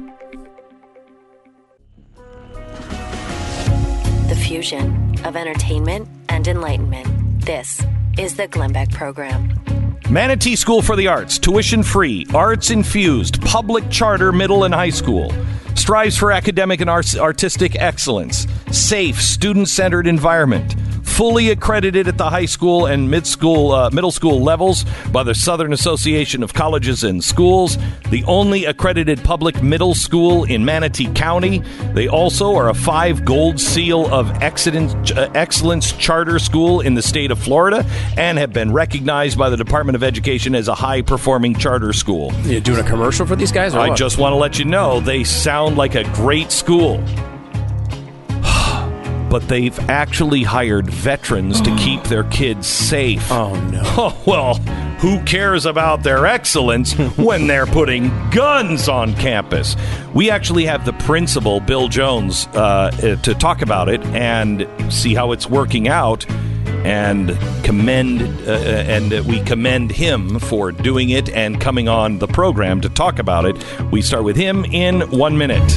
The fusion of entertainment and enlightenment. This is the Glenn Beck Program. Manatee School for the Arts, tuition-free, arts-infused, public charter middle and high school. Strives for academic and artistic excellence. Safe, student-centered environment. Fully accredited at the high school and middle school levels by the Southern Association of Colleges and Schools. The only accredited public middle school in Manatee County. They also are a 5 Gold Seal of Excellence charter school in the state of Florida and have been recognized by the Department of Education as a high-performing charter school. You doing a commercial for these guys? Or I what? just want to let you know they sound like a great school. But they've actually hired veterans to keep their kids safe. Oh, no. Oh, well, who cares about their excellence when they're putting guns on campus? We actually have the principal, Bill Jones, to talk about it and see how it's working out. And we commend him for doing it and coming on the program to talk about it. We start with him in 1 minute.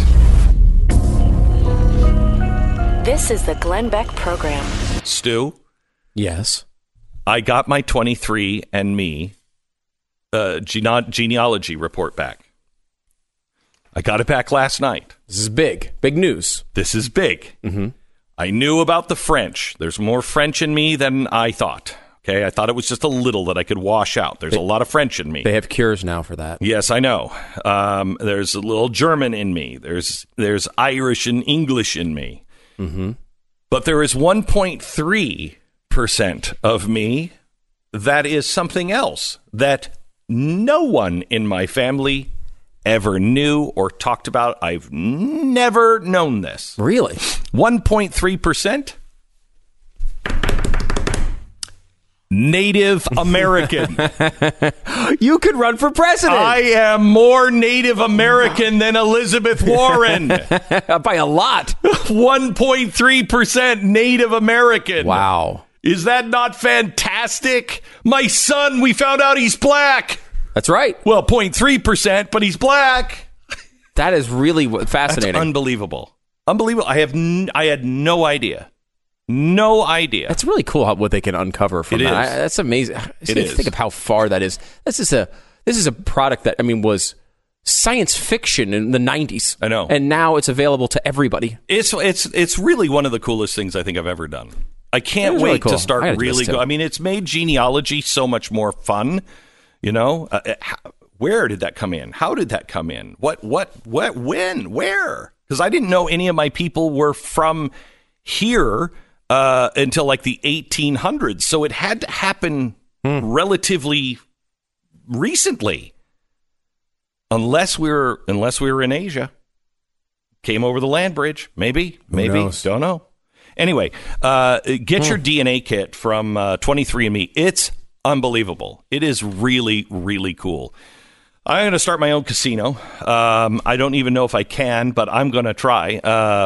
This is the Glenn Beck Program. Stu? Yes. I got my 23andMe genealogy report back. I got it back last night. This is big. Big news. This is big. Mm-hmm. I knew about the French. There's more French in me than I thought. Okay, I thought it was just a little that I could wash out. There's a lot of French in me. They have cures now for that. Yes, I know. There's a little German in me. There's Irish and English in me. Mm-hmm. But there is 1.3% of me that is something else that no one in my family ever knew or talked about. I've never known this. Really? 1.3%? Native American. You could run for president. I am more Native American than Elizabeth Warren. By a lot. 1.3% Native American. Wow. Is that not fantastic? My son, we found out he's black. That's right. Well, 0.3%, but he's black. That is really fascinating. That's unbelievable. Unbelievable. I had no idea. No idea. That's really cool what they can uncover from that. That's amazing. Think of how far that is. This is a product that was science fiction in the 90s. I know. And now it's available to everybody. It's really one of the coolest things I think I've ever done. I can't wait really cool. to start really go. It's made genealogy so much more fun. Where did that come in? How did that come in? What, when, where? Because I didn't know any of my people were from here until like the 1800s. So it had to happen relatively recently. Unless we were in Asia. Came over the land bridge. Maybe. Don't know. Anyway, get your DNA kit from 23andMe. It's unbelievable. It is really, really cool. I'm going to start my own casino. I don't even know if I can, but I'm going to try.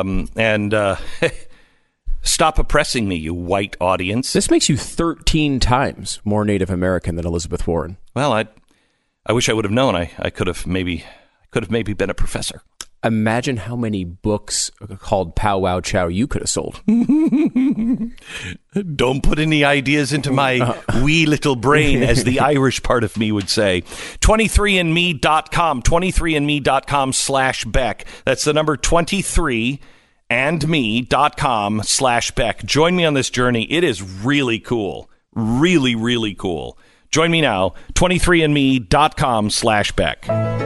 Stop oppressing me, you white audience. This makes you 13 times more Native American than Elizabeth Warren. Well, I wish I would have known. I could have maybe been a professor. Imagine how many books called Pow Wow Chow you could have sold. Don't put any ideas into my wee little brain, as the Irish part of me would say. 23andme.com, 23andme.com/Beck. That's the number 23andme.com/Beck. Join me on this journey. It is really cool. Really, really cool. Join me now, 23andme.com/Beck.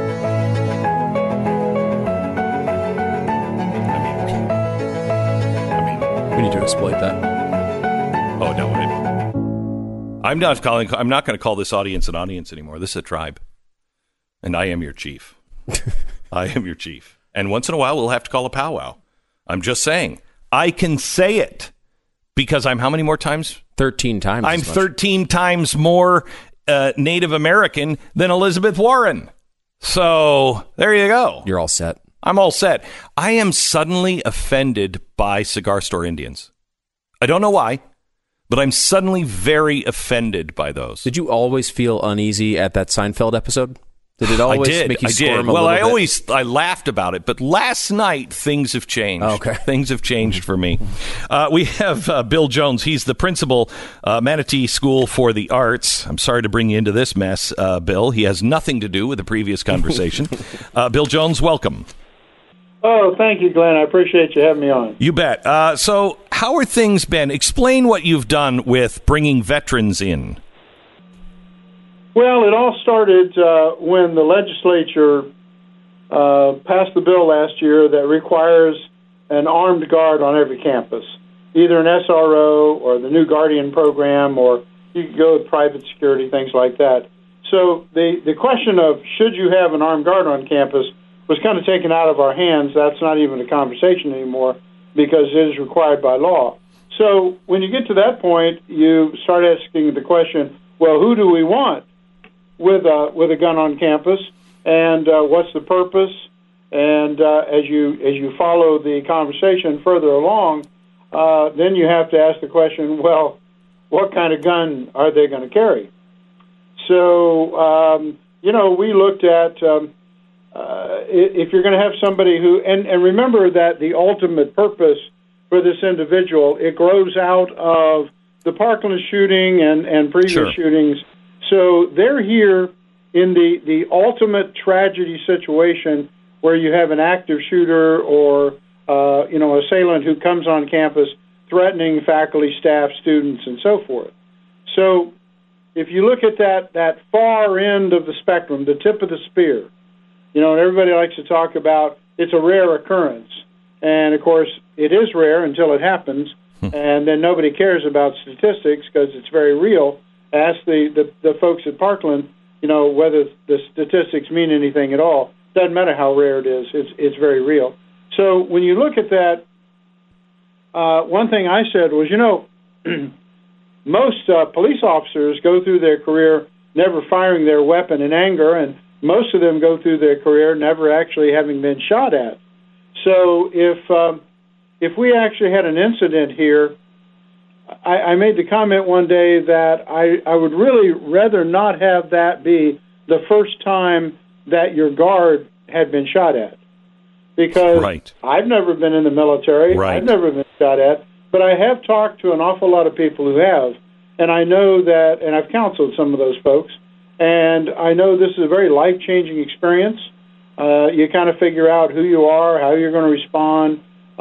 We need to exploit that. Oh, no. I'm not going to call this audience an audience anymore. This is a tribe. And I am your chief. I am your chief. And once in a while, we'll have to call a powwow. I'm just saying. I can say it because I'm how many more times? 13 times. I'm 13 times more Native American than Elizabeth Warren. So there you go. You're all set. I'm all set. I am suddenly offended by cigar store Indians. I don't know why, but I'm suddenly very offended by those. Did you always feel uneasy at that Seinfeld episode? Did it always make you squirm a little bit? I laughed about it, but last night things have changed. Okay. Things have changed for me. We have Bill Jones. He's the principal, Manatee School for the Arts. I'm sorry to bring you into this mess, Bill. He has nothing to do with the previous conversation. Bill Jones, welcome. Oh, thank you, Glenn. I appreciate you having me on. You bet. So how are things been? Explain what you've done with bringing veterans in. Well, it all started when the legislature passed the bill last year that requires an armed guard on every campus, either an SRO or the new Guardian program, or you could go with private security, things like that. So the question of should you have an armed guard on campus was kind of taken out of our hands. That's not even a conversation anymore because it is required by law. So when you get to that point, you start asking the question, well, who do we want with a gun on campus, and what's the purpose? And as you follow the conversation further along, then you have to ask the question, well, what kind of gun are they going to carry? So, we looked at if you're going to have somebody who, and remember that the ultimate purpose for this individual, it grows out of the Parkland shooting and previous shootings. So they're here in the ultimate tragedy situation where you have an active shooter or, assailant who comes on campus threatening faculty, staff, students, and so forth. So if you look at that far end of the spectrum, the tip of the spear, and everybody likes to talk about it's a rare occurrence. And, of course, it is rare until it happens, and then nobody cares about statistics because it's very real. Ask the folks at Parkland, whether the statistics mean anything at all. Doesn't matter how rare it is, it's very real. So when you look at that, one thing I said was, most police officers go through their career never firing their weapon in anger, and most of them go through their career never actually having been shot at. So if we actually had an incident here, I made the comment one day that I would really rather not have that be the first time that your guard had been shot at. Because I've never been in the military, I've never been shot at, but I have talked to an awful lot of people who have, and I know that, and I've counseled some of those folks, and I know this is a very life-changing experience. You kind of figure out who you are, how you're going to respond.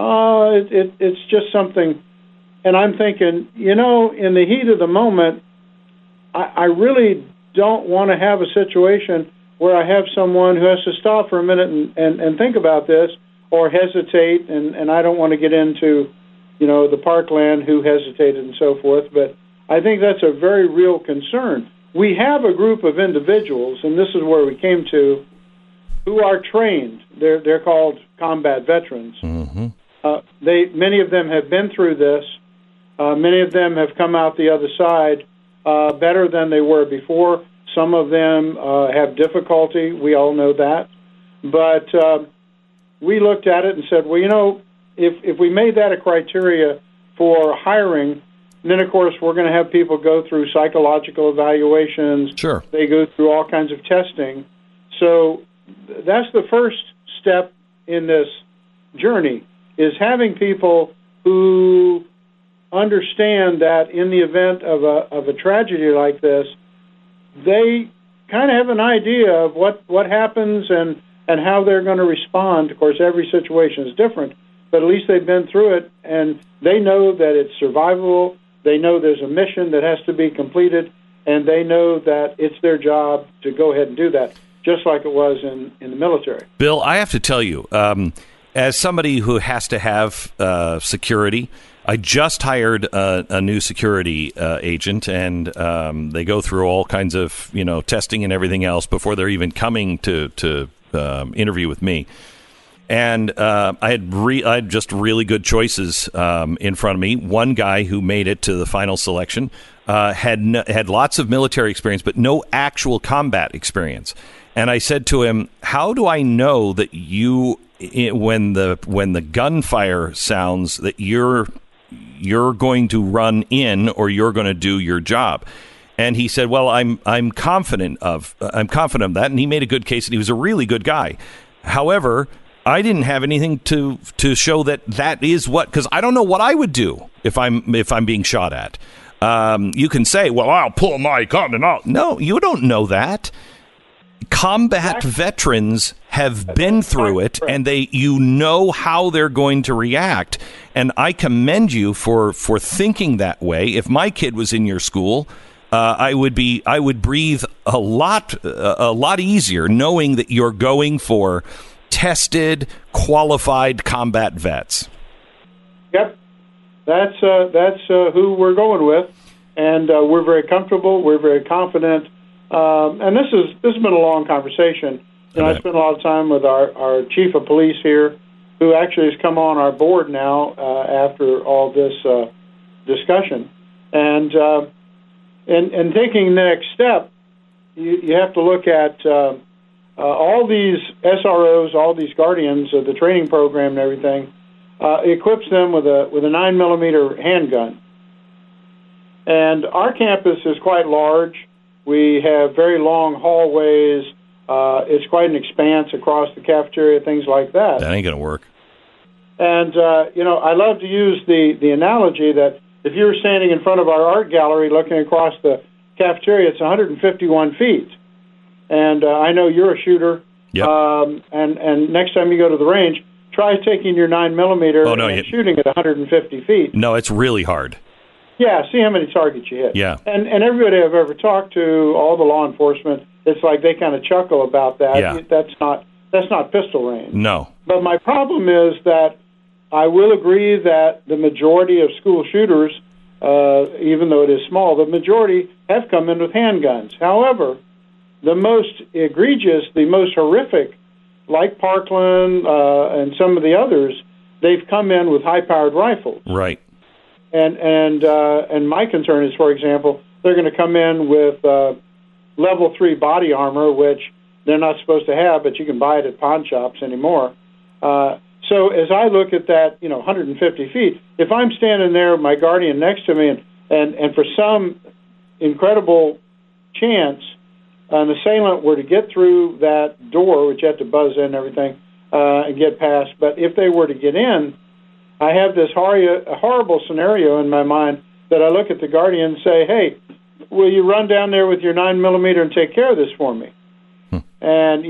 It's just something, and I'm thinking, in the heat of the moment, I really don't want to have a situation where I have someone who has to stop for a minute and think about this or hesitate, and I don't want to get into, the parkland, who hesitated and so forth, but I think that's a very real concern. We have a group of individuals, and this is where we came to, who are trained. They're called combat veterans. Mm-hmm. Many of them have been through this. Many of them have come out the other side better than they were before. Some of them have difficulty. We all know that. But we looked at it and said, well, if we made that a criteria for hiring, then, of course, we're going to have people go through psychological evaluations. Sure. They go through all kinds of testing. So that's the first step in this journey, is having people who understand that in the event of a tragedy like this, they kind of have an idea of what happens and how they're going to respond. Of course, every situation is different, but at least they've been through it, and they know that it's survivable. They know there's a mission that has to be completed, and they know that it's their job to go ahead and do that, just like it was in the military. Bill, I have to tell you, as somebody who has to have security, I just hired a new security agent, and they go through all kinds of testing and everything else before they're even coming to interview with me. And I had just really good choices in front of me. One guy who made it to the final selection had lots of military experience, but no actual combat experience. And I said to him, "How do I know that you, when the gunfire sounds, that you're going to run in or you're going to do your job?" And he said, "Well, I'm confident of that." And he made a good case, and he was a really good guy. However, I didn't have anything to show that is what, because I don't know what I would do if I'm being shot at. You can say, "Well, I'll pull my gun and I'll..." No, you don't know that. Combat veterans have been through it, and you know how they're going to react. And I commend you for thinking that way. If my kid was in your school, I would breathe a lot easier knowing that you're going for tested, qualified combat vets. Yep, that's who we're going with, and we're very comfortable. We're very confident, and this has been a long conversation. I spent a lot of time with our chief of police here, who actually has come on our board now after all this discussion, and taking the next step, you have to look at. All these SROs, all these guardians of the training program and everything, equips them with a 9mm handgun. And our campus is quite large. We have very long hallways. It's quite an expanse across the cafeteria, things like that. That ain't going to work. And, I love to use the analogy that if you were standing in front of our art gallery looking across the cafeteria, it's 151 feet. And I know you're a shooter. Yep. And next time you go to the range, try taking your 9mm and shooting at 150 feet. No, it's really hard. Yeah, see how many targets you hit. Yeah. And everybody I've ever talked to, all the law enforcement, it's like they kind of chuckle about that. Yeah. That's not pistol range. No. But my problem is that I will agree that the majority of school shooters, even though it is small, the majority have come in with handguns. However, the most egregious, the most horrific like Parkland and some of the others, they've come in with high-powered rifles. Right. And my concern is, for example, they're going to come in with level 3 body armor, which they're not supposed to have, but you can buy it at pawn shops anymore. So as I look at that, 150 feet, if I'm standing there with my Guardian next to me, and for some incredible chance an assailant were to get through that door, which you have to buzz in and everything, and get past, but if they were to get in, I have this horrible scenario in my mind that I look at the Guardian and say, hey, will you run down there with your 9mm and take care of this for me? And,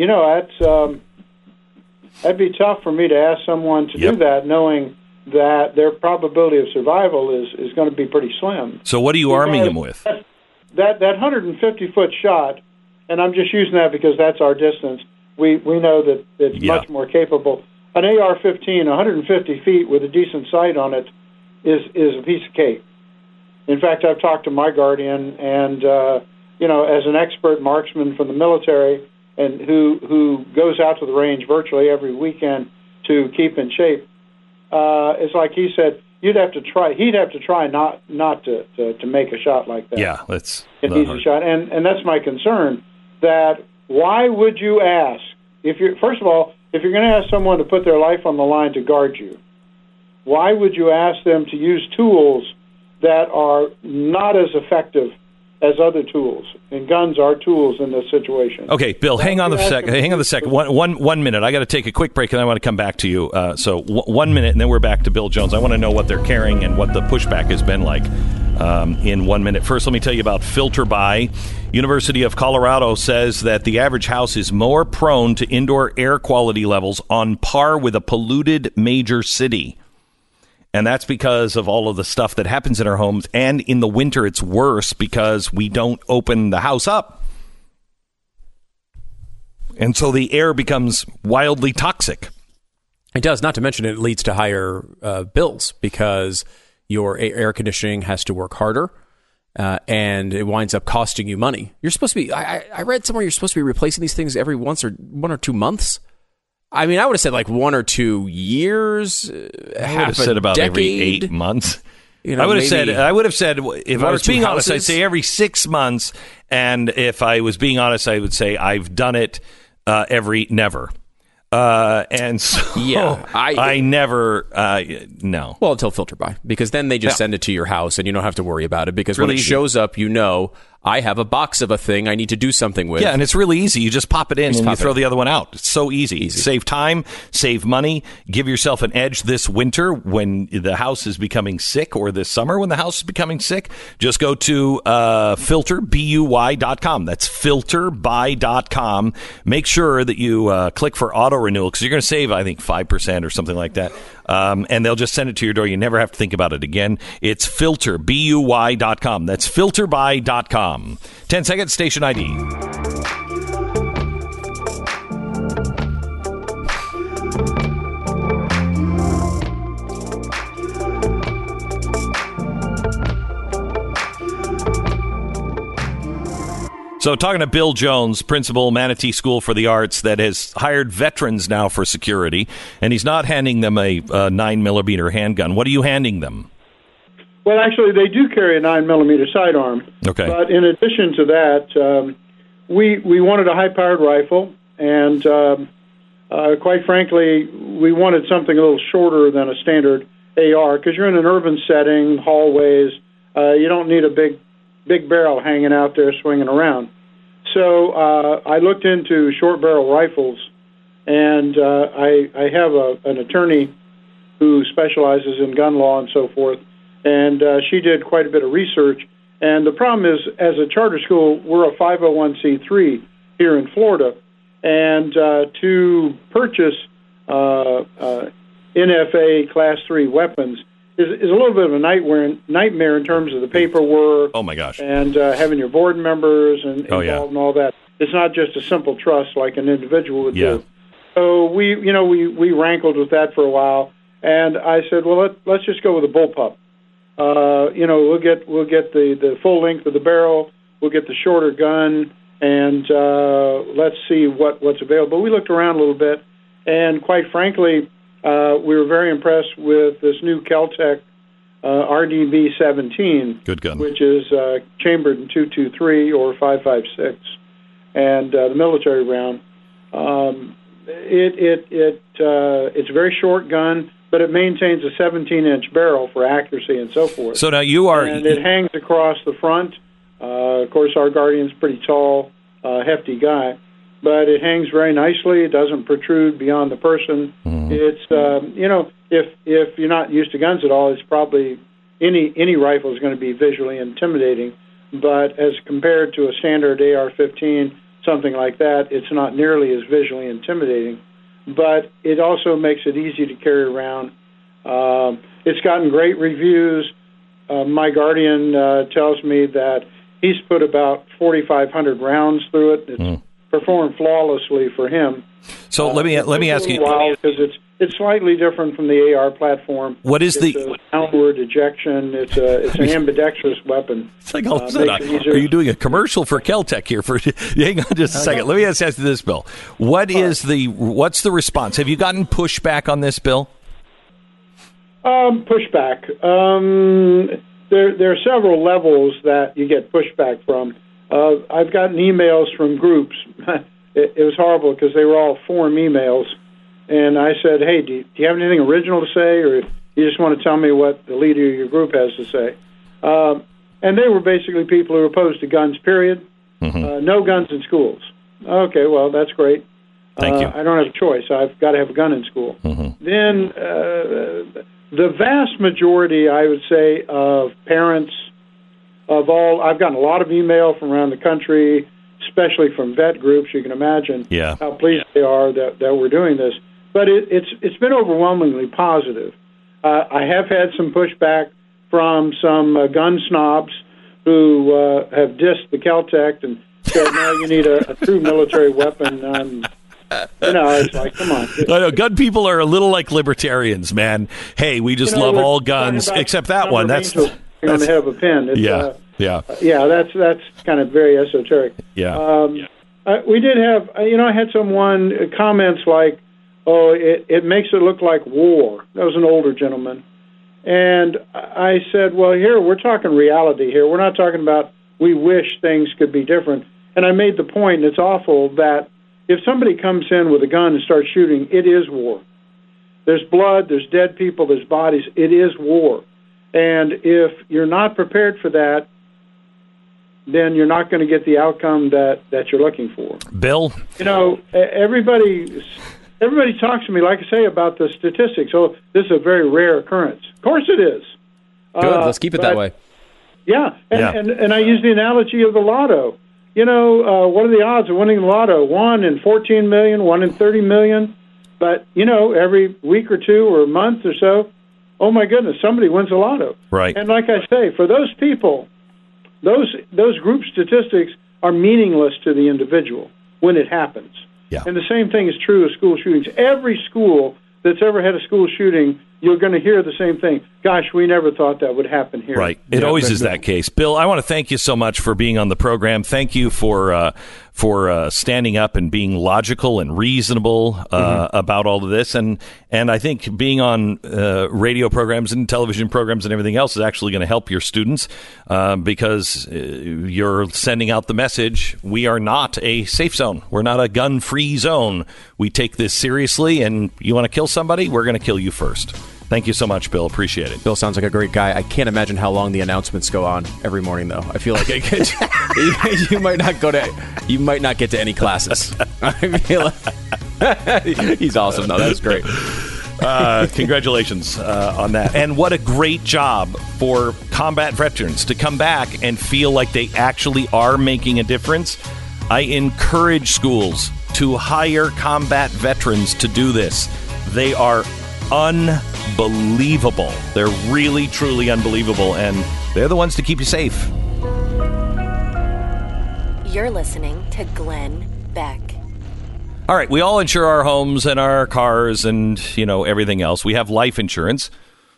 that'd be tough for me to ask someone to do that, knowing that their probability of survival is going to be pretty slim. So what are you arming them with? That 150-foot shot, and I'm just using that because that's our distance, we know that it's much more capable. An AR-15, 150 feet with a decent sight on it, is a piece of cake. In fact, I've talked to my Guardian, and as an expert marksman from the military, and who goes out to the range virtually every weekend to keep in shape, it's like he said, he'd have to try not to make a shot like that. Yeah, that's an easy shot, and that's my concern. That why would you ask if you're going to ask someone to put their life on the line to guard you? Why would you ask them to use tools that are not as effective as other tools? And guns are tools in this situation. Okay, Bill, hang on the second. One minute. I got to take a quick break, and I want to come back to you. So 1 minute, and then we're back to Bill Jones. I want to know what they're carrying and what the pushback has been like in 1 minute. First, let me tell you about FilterBuy. University of Colorado says that the average house is more prone to indoor air quality levels on par with a polluted major city. And that's because of all of the stuff that happens in our homes. And in the winter, it's worse because we don't open the house up. And so the air becomes wildly toxic. It does. Not to mention it leads to higher bills because your air conditioning has to work harder. And it winds up costing you money. You're supposed to be, I read somewhere you're supposed to be replacing these things every 1 or 2 months. I mean, I would have said like 1 or 2 years. I would have said about decade. Every 8 months. I would have said, if I was being honest, I'd say every 6 months. And if I was being honest, I would say I've done it every never. And so I never, no. Well, until FilterBuy, because then they just send it to your house and you don't have to worry about it because when it shows up, I have a box of a thing I need to do something with. Yeah, and it's really easy. You just pop it in and you throw the other one out. It's so easy. Save time, save money, give yourself an edge this winter when the house is becoming sick, or this summer when the house is becoming sick. Just go to filterbuy.com. That's filterbuy.com. Make sure that you click for auto renewal because you're going to save, I think, 5% or something like that. And they'll just send it to your door. You never have to think about it again. It's filterbuy.com. That's filterbuy.com. 10 seconds, station ID. So talking to Bill Jones, principal, Manatee School for the Arts, that has hired veterans now for security, and he's not handing them a 9mm handgun. What are you handing them? Well, actually, they do carry a 9mm sidearm. Okay. But in addition to that, we wanted a high-powered rifle, and quite frankly, we wanted something a little shorter than a standard AR, because you're in an urban setting, hallways, you don't need a big barrel hanging out there swinging around. So I looked into short barrel rifles, and I have an attorney who specializes in gun law and so forth, and she did quite a bit of research. And the problem is, as a charter school, we're a 501c3 here in Florida, and to purchase NFA Class 3 weapons is a little bit of a nightmare in terms of the paperwork. Oh my gosh! And having your board members and involved and all that. It's not just a simple trust like an individual would do. So we rankled with that for a while, and I said, well, let's just go with a bullpup. We'll get the full length of the barrel. We'll get the shorter gun, and let's see what's available. We looked around a little bit, and quite frankly, we were very impressed with this new Kel-Tec RDV-17, good gun, which is chambered in .223 or .556, and the military round. It's a very short gun, but it maintains a 17-inch barrel for accuracy and so forth. So now you are... And it hangs across the front. Of course, our Guardian's pretty tall, hefty guy, but it hangs very nicely. It doesn't protrude beyond the person. Mm-hmm. It's, if you're not used to guns at all, it's probably any rifle is going to be visually intimidating. But as compared to a standard AR-15, something like that, it's not nearly as visually intimidating. But it also makes it easy to carry around. It's gotten great reviews. My Guardian tells me that he's put about 4,500 rounds through it. It's performed flawlessly for him. So let me ask you, because it's slightly different from the AR platform. What is it's a downward ejection? It's an ambidextrous weapon. It's like all of a sudden, are you doing a commercial for Kel-Tec here? Hang on just a second. Let me ask you this, Bill. What's the response? Have you gotten pushback on this, Bill? Pushback. There are several levels that you get pushback from. I've gotten emails from groups. It was horrible because they were all forum emails. And I said, hey, do you have anything original to say, or you just want to tell me what the leader of your group has to say? And they were basically people who were opposed to guns, period. Mm-hmm. No guns in schools. Okay, well, that's great. Thank you. I don't have a choice. I've got to have a gun in school. Mm-hmm. Then the vast majority, I would say, of parents of all, I've gotten a lot of email from around the country, especially from vet groups. You can imagine how pleased they are that we're doing this. But it's been overwhelmingly positive. I have had some pushback from some gun snobs who have dissed the Kel-Tec and said, no, you need a true military weapon. It's like, come on. I know, gun people are a little like libertarians, man. Hey, we just love all guns, except that one. That's on the head of a pin. It's, yeah. That's kind of very esoteric. Yeah. We did have, I had someone comments like, oh, it makes it look like war. That was an older gentleman. And I said, well, here, we're talking reality here. We're not talking about we wish things could be different. And I made the point, and it's awful, that if somebody comes in with a gun and starts shooting, it is war. There's blood, there's dead people, there's bodies. It is war. And if you're not prepared for that, then you're not going to get the outcome that you're looking for. Bill? Everybody talks to me, like I say, about the statistics. Oh, this is a very rare occurrence. Of course it is. Good, let's keep it that way. Yeah, and I use the analogy of the lotto. What are the odds of winning the lotto? 1 in 14 million, 1 in 30 million. But, every week or two or a month or so, oh my goodness, somebody wins the lotto. Right. And like I say, for those people, those group statistics are meaningless to the individual when it happens. Yeah. And the same thing is true of school shootings. Every school that's ever had a school shooting, you're going to hear the same thing. Gosh, we never thought that would happen here. Right. It always is that case. Bill, I want to thank you so much for being on the program. Thank you for standing up and being logical and reasonable about all of this. And I think being on radio programs and television programs and everything else is actually going to help your students because you're sending out the message, we are not a safe zone. We're not a gun-free zone. We take this seriously, and you want to kill somebody, we're going to kill you first. Thank you so much, Bill. Appreciate it. Bill sounds like a great guy. I can't imagine how long the announcements go on every morning, though. I feel like you might not get to any classes. I feel like he's awesome, though. That was great. Congratulations on that. And what a great job for combat veterans to come back and feel like they actually are making a difference. I encourage schools to hire combat veterans to do this. They are unbelievable. They're really, truly unbelievable, and they're the ones to keep you safe. You're listening to Glenn Beck. All right, we all insure our homes and our cars and, everything else. We have life insurance.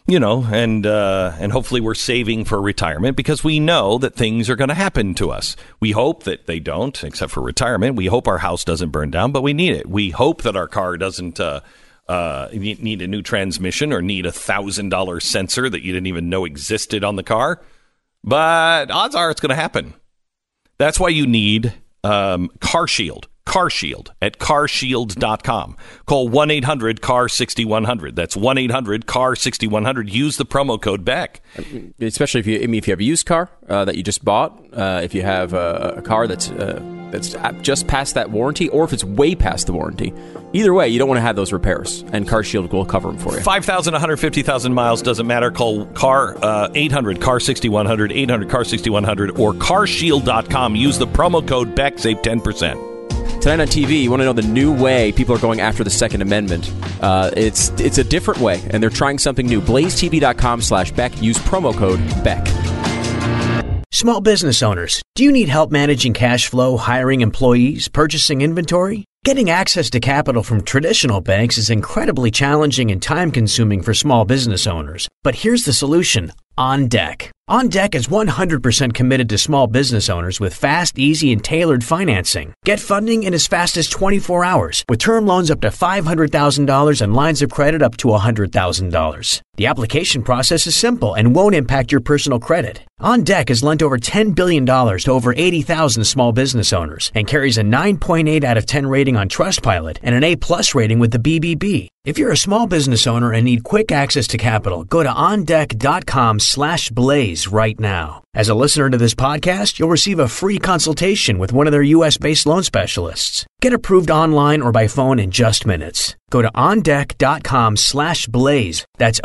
and hopefully we're saving for retirement because we know that things are going to happen to us. We hope that they don't, except for retirement. We hope our house doesn't burn down, but we need it. We hope that our car doesn't need a new transmission or need $1,000 sensor that you didn't even know existed on the car. But odds are it's going to happen. That's why you need CarShield. CarShield at carshield.com. Call 1-800-CAR-6100. That's 1-800-CAR-6100. Use the promo code BECK. Especially if you have a used car that you just bought, if you have a car that's just past that warranty, or if it's way past the warranty. Either way, you don't want to have those repairs, and CarShield will cover them for you. 5,000, 150,000 miles, doesn't matter. Call 800-CAR-6100, 800-CAR-6100, or carshield.com. Use the promo code BECK, save 10%. Tonight on TV, you want to know the new way people are going after the Second Amendment. It's a different way, and they're trying something new. BlazeTV.com/Beck. Use promo code BECK. Small business owners, do you need help managing cash flow, hiring employees, purchasing inventory? Getting access to capital from traditional banks is incredibly challenging and time-consuming for small business owners. But here's the solution: OnDeck. OnDeck is 100% committed to small business owners with fast, easy, and tailored financing. Get funding in as fast as 24 hours, with term loans up to $500,000 and lines of credit up to $100,000. The application process is simple and won't impact your personal credit. OnDeck has lent over $10 billion to over 80,000 small business owners and carries a 9.8 out of 10 rating on Trustpilot and an A+ rating with the BBB. If you're a small business owner and need quick access to capital, go to ondeck.com/blaze right now. As a listener to this podcast, you'll receive a free consultation with one of their U.S.-based loan specialists. Get approved online or by phone in just minutes. Go to ondeck.com/blaze. That's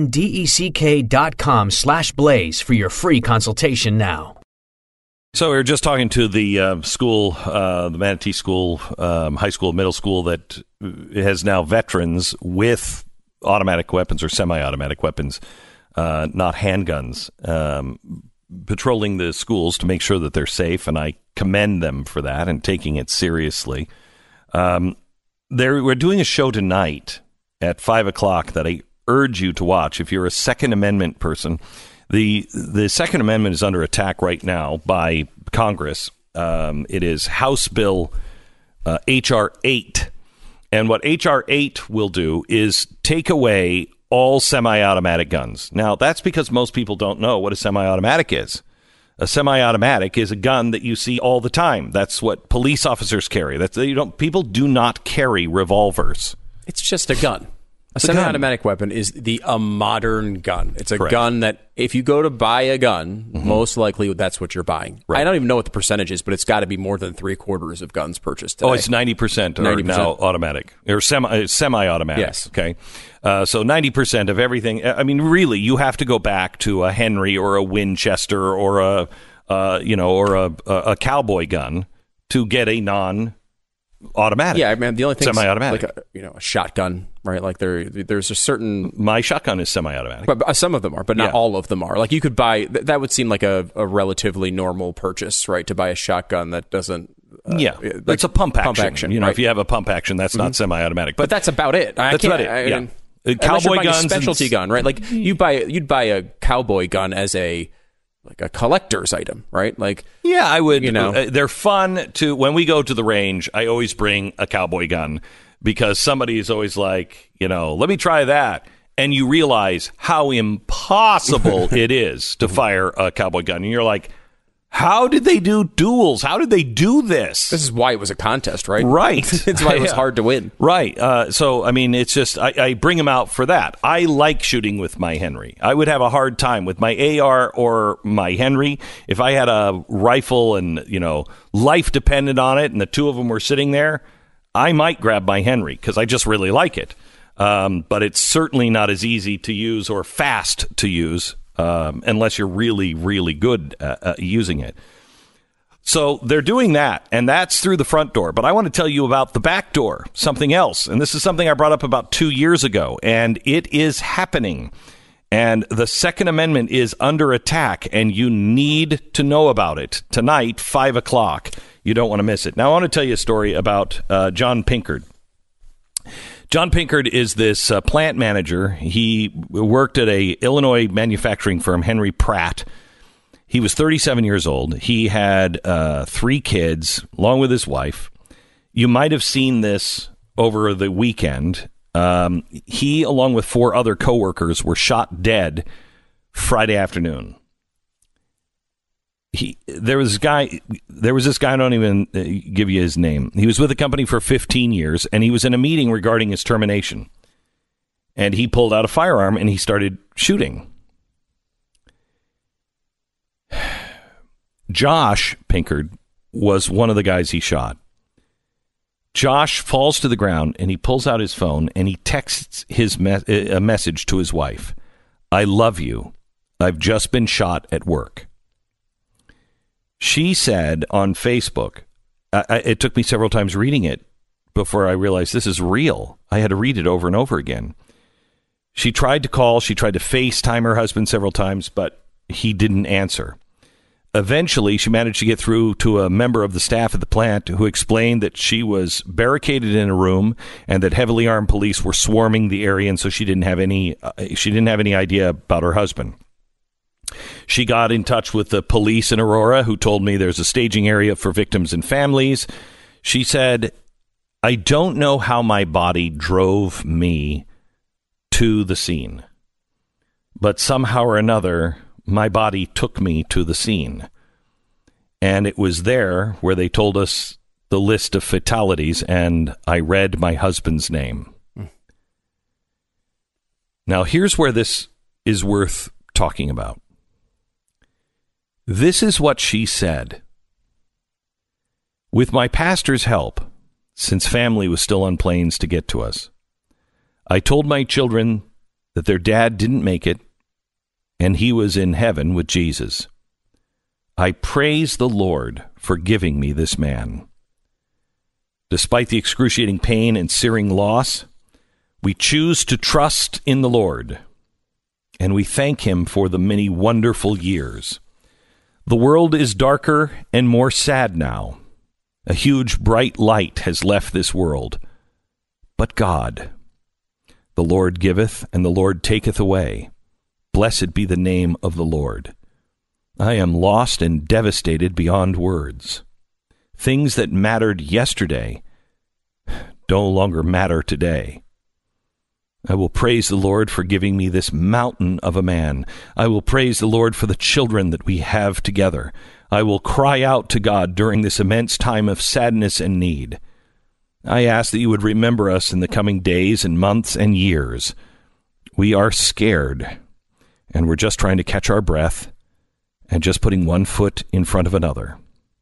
ONDECK.com/blaze for your free consultation now. So we were just talking to the school, the Manatee School, high school, middle school that has now veterans with automatic weapons or semi-automatic weapons, not handguns, patrolling the schools to make sure that they're safe, and I commend them for that and taking it seriously. We're doing a show tonight at 5 o'clock that I urge you to watch if you're a Second Amendment person. The Second Amendment is under attack right now by Congress. It is House Bill H.R. 8. And what H.R. 8 will do is take away all semi-automatic guns. Now, that's because most people don't know what a semi-automatic is. A semi-automatic is a gun that you see all the time. That's what police officers carry. People do not carry revolvers. It's just a gun. A semi-automatic weapon is a modern gun. It's a gun that if you go to buy a gun, most likely that's what you're buying. Right. I don't even know what the percentage is, but it's got to be more than 3/4 of guns purchased today. Oh, it's 90% or 90%. Now automatic or semi-automatic. Yes. Okay. So 90% of everything. I mean, really, you have to go back to a Henry or a Winchester or a cowboy gun to get a non-automatic. Yeah, I mean, the only thing semi-automatic, like a shotgun, right? Like there's a certain. My shotgun is semi-automatic, but some of them are, but not all of them are. Like you could buy that would seem like a relatively normal purchase, right? To buy a shotgun that doesn't. It's a pump action. Right? If you have a pump action, that's not semi-automatic, but that's about it. That's about it. Cowboy guns, a specialty gun, right? Like you'd buy a cowboy gun as a collector's item, right? Like, yeah, I would. They're fun to. When we go to the range, I always bring a cowboy gun because somebody is always like, let me try that, and you realize how impossible it is to fire a cowboy gun, and you're like, how did they do duels? How did they do this? This is why it was a contest, right? Right. It's why it was hard to win. Right. So, I mean, it's just, I bring them out for that. I like shooting with my Henry. I would have a hard time with my AR or my Henry. If I had a rifle and, life depended on it and the two of them were sitting there, I might grab my Henry because I just really like it. But it's certainly not as easy to use or fast to use. Unless you're really, really good at using it. So they're doing that, and that's through the front door. But I want to tell you about the back door, something else. And this is something I brought up about 2 years ago, and it is happening. And the Second Amendment is under attack, and you need to know about it. Tonight, 5 o'clock. You don't want to miss it. Now, I want to tell you a story about John Pinkard. John Pinkard is this plant manager. He worked at a Illinois manufacturing firm, Henry Pratt. He was 37 years old. He had 3 kids, along with his wife. You might have seen this over the weekend. He, along with 4 other coworkers, were shot dead Friday afternoon. There was this guy, I don't even give you his name. He was with the company for 15 years, and he was in a meeting regarding his termination. And he pulled out a firearm, and he started shooting. Josh Pinkard was one of the guys he shot. Josh falls to the ground, and he pulls out his phone, and he texts a message to his wife. I love you. I've just been shot at work. She said on Facebook, it took me several times reading it before I realized this is real. I had to read it over and over again. She tried to call. She tried to FaceTime her husband several times, but he didn't answer. Eventually, she managed to get through to a member of the staff at the plant who explained that she was barricaded in a room and that heavily armed police were swarming the area, and so she didn't have any idea about her husband. She got in touch with the police in Aurora, who told me there's a staging area for victims and families. She said, I don't know how my body drove me to the scene, but somehow or another, my body took me to the scene. And it was there where they told us the list of fatalities, and I read my husband's name. Now, here's where this is worth talking about. This is what she said. With my pastor's help, since family was still on planes to get to us, I told my children that their dad didn't make it and he was in heaven with Jesus. I praise the Lord for giving me this man. Despite the excruciating pain and searing loss, we choose to trust in the Lord, and we thank him for the many wonderful years. The world is darker and more sad now. A huge bright light has left this world. But God, the Lord giveth and the Lord taketh away. Blessed be the name of the Lord. I am lost and devastated beyond words. Things that mattered yesterday no longer matter today. I will praise the Lord for giving me this mountain of a man. I will praise the Lord for the children that we have together. I will cry out to God during this immense time of sadness and need. I ask that you would remember us in the coming days and months and years. We are scared, and we're just trying to catch our breath and just putting one foot in front of another.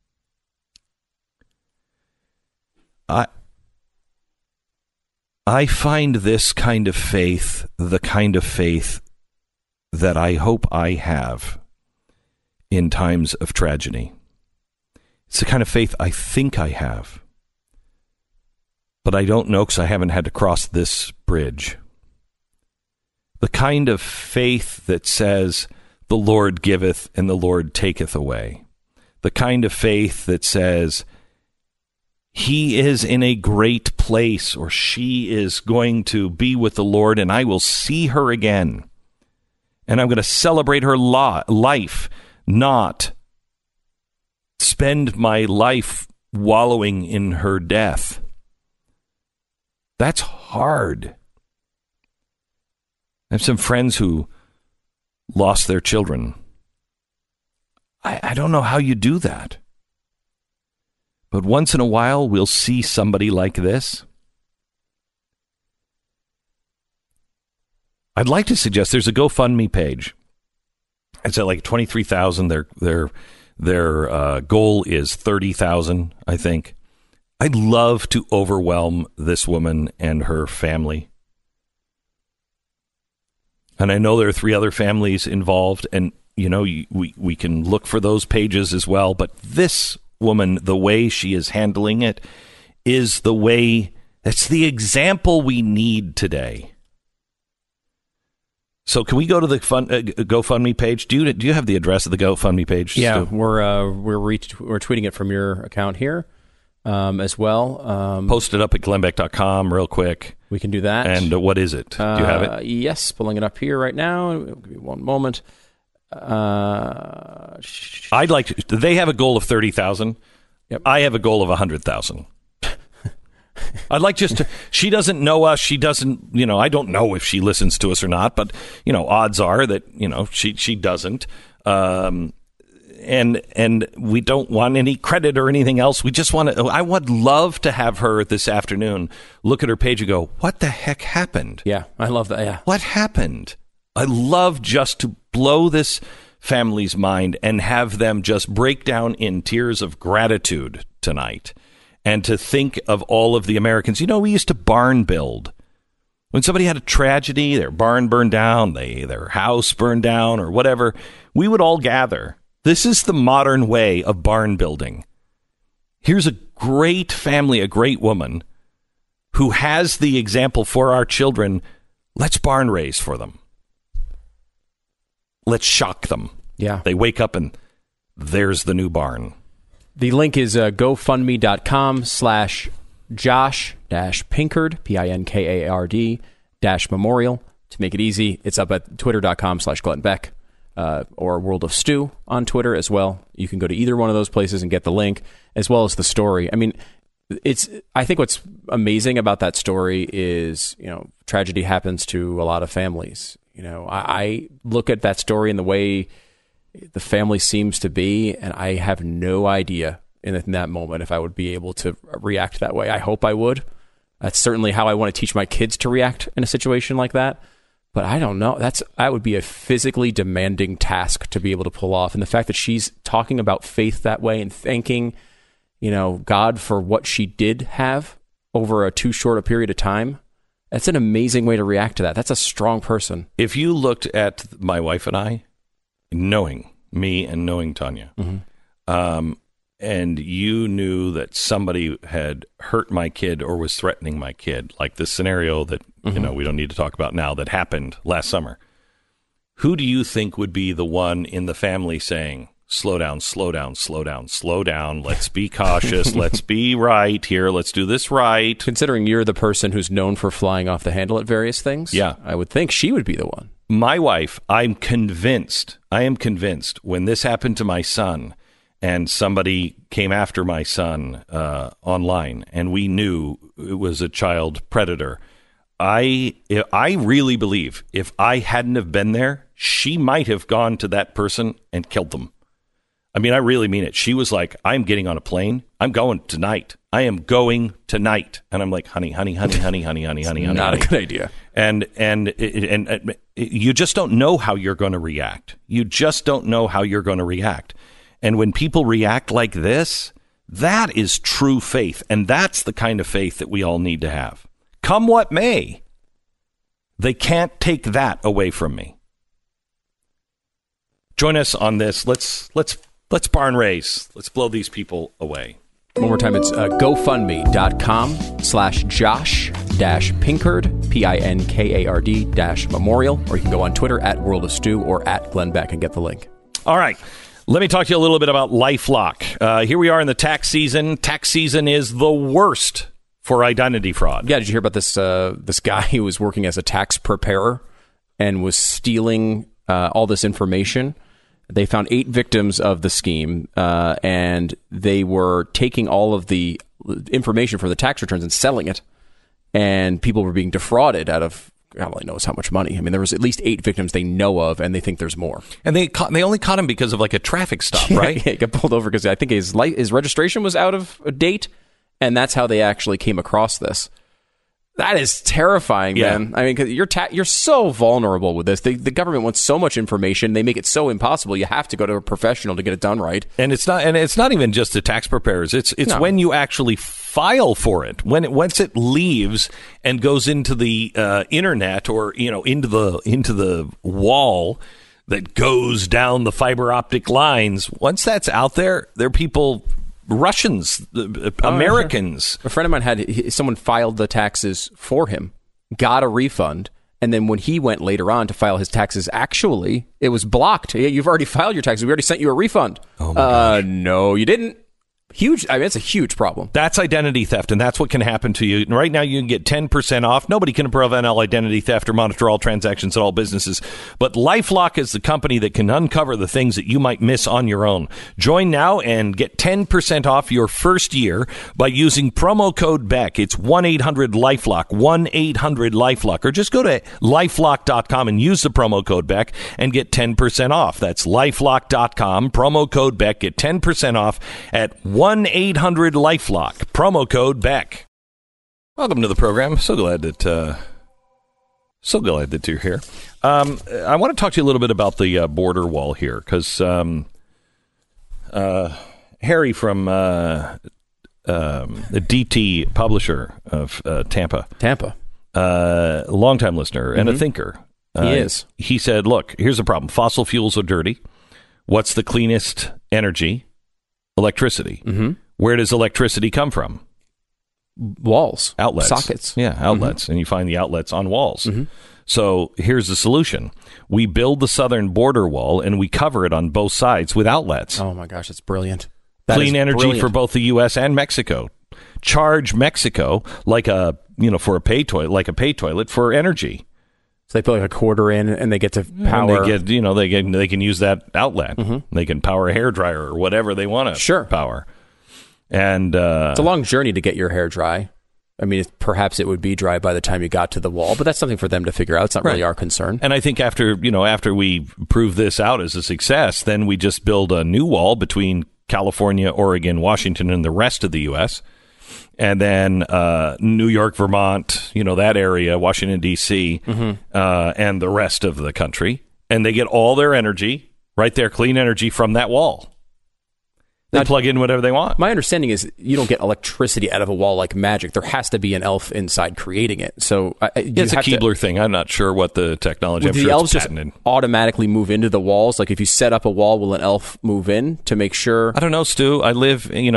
I find this kind of faith the kind of faith that I hope I have in times of tragedy. It's the kind of faith I think I have, but I don't know because I haven't had to cross this bridge. The kind of faith that says, the Lord giveth and the Lord taketh away. The kind of faith that says, he is in a great place, or she is going to be with the Lord, and I will see her again. And I'm going to celebrate her life, not spend my life wallowing in her death. That's hard. I have some friends who lost their children. I don't know how you do that. But once in a while, we'll see somebody like this. I'd like to suggest there's a GoFundMe page. It's at like 23,000. Their goal is 30,000, I think. I'd love to overwhelm this woman and her family. And I know there are 3 other families involved, and you know we can look for those pages as well. But this woman, the way she is handling it, is the way. That's the example we need today. So, can we go to the GoFundMe page? Do you have the address of the GoFundMe page? Yeah, we're tweeting it from your account here. as well. Post it up at glennbeck.com real quick. We can do that. And what is it? Do you have it? Yes, pulling it up here right now. Give me one moment. I'd like to, they have a goal of 30,000. Yep. I have a goal of 100,000. I'd like just to, she doesn't know us. She doesn't, I don't know if she listens to us or not, but, odds are that, she doesn't. And we don't want any credit or anything else. We just want to, I would love to have her this afternoon look at her page and go, what the heck happened? Yeah, I love that. Yeah. What happened? I love just to blow this family's mind and have them just break down in tears of gratitude tonight. And to think of all of the Americans. We used to barn build. When somebody had a tragedy, their barn burned down, their house burned down, or whatever, we would all gather. This is the modern way of barn building. Here's a great family, a great woman, who has the example for our children. Let's barn raise for them. Let's shock them. Yeah. They wake up and there's the new barn. The link is gofundme.com/Josh-Pinkard, Pinkard -memorial. To make it easy, it's up at twitter.com/Glenn Beck or World of Stew on Twitter as well. You can go to either one of those places and get the link, as well as the story. I mean, I think what's amazing about that story is, tragedy happens to a lot of families. I look at that story and the way the family seems to be, and I have no idea in that moment if I would be able to react that way. I hope I would. That's certainly how I want to teach my kids to react in a situation like that. But I don't know. That would be a physically demanding task to be able to pull off. And the fact that she's talking about faith that way and thanking, God for what she did have over a too short a period of time, that's an amazing way to react to that. That's a strong person. If you looked at my wife and I, knowing me and knowing Tanya, and you knew that somebody had hurt my kid or was threatening my kid, like this scenario that we don't need to talk about now that happened last summer, who do you think would be the one in the family saying, slow down, slow down, slow down, slow down, let's be cautious, let's be right here, let's do this right? Considering you're the person who's known for flying off the handle at various things, yeah, I would think she would be the one. My wife, I am convinced when this happened to my son and somebody came after my son online and we knew it was a child predator, I really believe if I hadn't have been there, she might have gone to that person and killed them. I mean, I really mean it. She was like, I'm getting on a plane. I'm going tonight. I am going tonight. And I'm like, honey. Not a good idea. And you just don't know how you're going to react. And when people react like this, that is true faith. And that's the kind of faith that we all need to have. Come what may, they can't take that away from me. Join us on this. Let's barn raise. Let's blow these people away. One more time, it's gofundme.com/Josh-Pinkard, Pinkard-memorial, or you can go on Twitter at World of Stew or at Glenn Beck and get the link. All right. Let me talk to you a little bit about LifeLock. Here we are in the tax season. Tax season is the worst for identity fraud. Yeah, did you hear about this guy who was working as a tax preparer and was stealing all this information? They found 8 victims of the scheme, and they were taking all of the information from the tax returns and selling it, and people were being defrauded out of God only knows how much money. I mean, there was at least 8 victims they know of, and they think there's more. And they only caught him because of like a traffic stop, right? Yeah, he got pulled over because I think his registration was out of date, and that's how they actually came across this. That is terrifying, man. I mean, cause you're so vulnerable with this. The government wants so much information; they make it so impossible. You have to go to a professional to get it done right. And it's not even just the tax preparers. It's when you actually file for it. Once it leaves and goes into the internet or into the wall that goes down the fiber optic lines. Once that's out there, there are people. Russians, Americans. A friend of mine had someone filed the taxes for him, got a refund, and then when he went later on to file his taxes, actually, it was blocked. You've already filed your taxes. We already sent you a refund. Oh my gosh. No, you didn't. Huge. I mean, it's a huge problem. That's identity theft, and that's what can happen to you. And right now, you can get 10% off. Nobody can prevent all identity theft or monitor all transactions at all businesses. But LifeLock is the company that can uncover the things that you might miss on your own. Join now and get 10% off your first year by using promo code BECK. It's 1-800-LifeLock, 1-800-LifeLock. Or just go to LifeLock.com and use the promo code BECK and get 10% off. That's LifeLock.com, promo code BECK. Get 10% off at 1-800-LifeLock, promo code BECK. Welcome to the program. So glad that you're here. I want to talk to you a little bit about the border wall here, because Harry from the DT publisher of Tampa, longtime listener and a thinker. He is. He said, "Look, here's the problem: fossil fuels are dirty. What's the cleanest energy? Electricity. Where does electricity come from? Walls. Outlets. Sockets. Yeah, outlets. And you find the outlets on walls. So here's the solution. We build the southern border wall and we cover it on both sides with outlets. Oh, my gosh, that's brilliant. Clean energy for both the U.S. and Mexico. Charge Mexico like for a pay toilet for energy. So they put like a quarter in, and they get to power. And they can use that outlet. They can power a hairdryer or whatever they want to power. And it's a long journey to get your hair dry. I mean, perhaps it would be dry by the time you got to the wall, but that's something for them to figure out. It's not really our concern. And I think after we prove this out as a success, then we just build a new wall between California, Oregon, Washington, and the rest of the U.S., and then New York, Vermont, that area, Washington, D.C., and the rest of the country. And they get all their energy right there, clean energy from that wall. They plug in whatever they want. My understanding is you don't get electricity out of a wall like magic. There has to be an elf inside creating it. So it's a Keebler thing. I'm not sure what the technology. I'm sure the elves just automatically move into the walls. Like if you set up a wall, will an elf move in to make sure? I don't know, Stu. I live in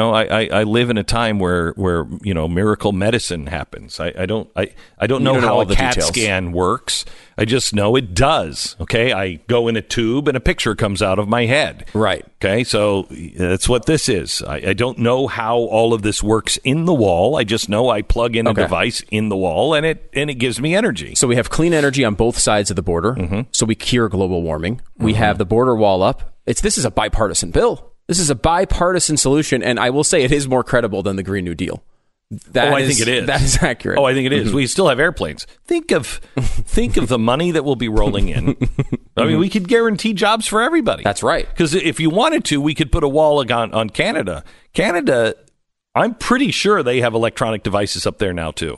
a time where miracle medicine happens. I don't know how a CAT scan works. I just know it does. Okay, I go in a tube and a picture comes out of my head. Right. Okay, so that's what this is. I don't know how all of this works in the wall. I just know I plug in a device in the wall and it gives me energy. So we have clean energy on both sides of the border. So we cure global warming. We have the border wall up. This is a bipartisan bill. This is a bipartisan solution, and I will say it is more credible than the Green New Deal. I think it is. That is accurate. I think it is. We still have airplanes. Think of the money that will be rolling in. I mean, we could guarantee jobs for everybody. That's right. Because if you wanted to, we could put a wall on Canada. Canada, I'm pretty sure they have electronic devices up there now, too.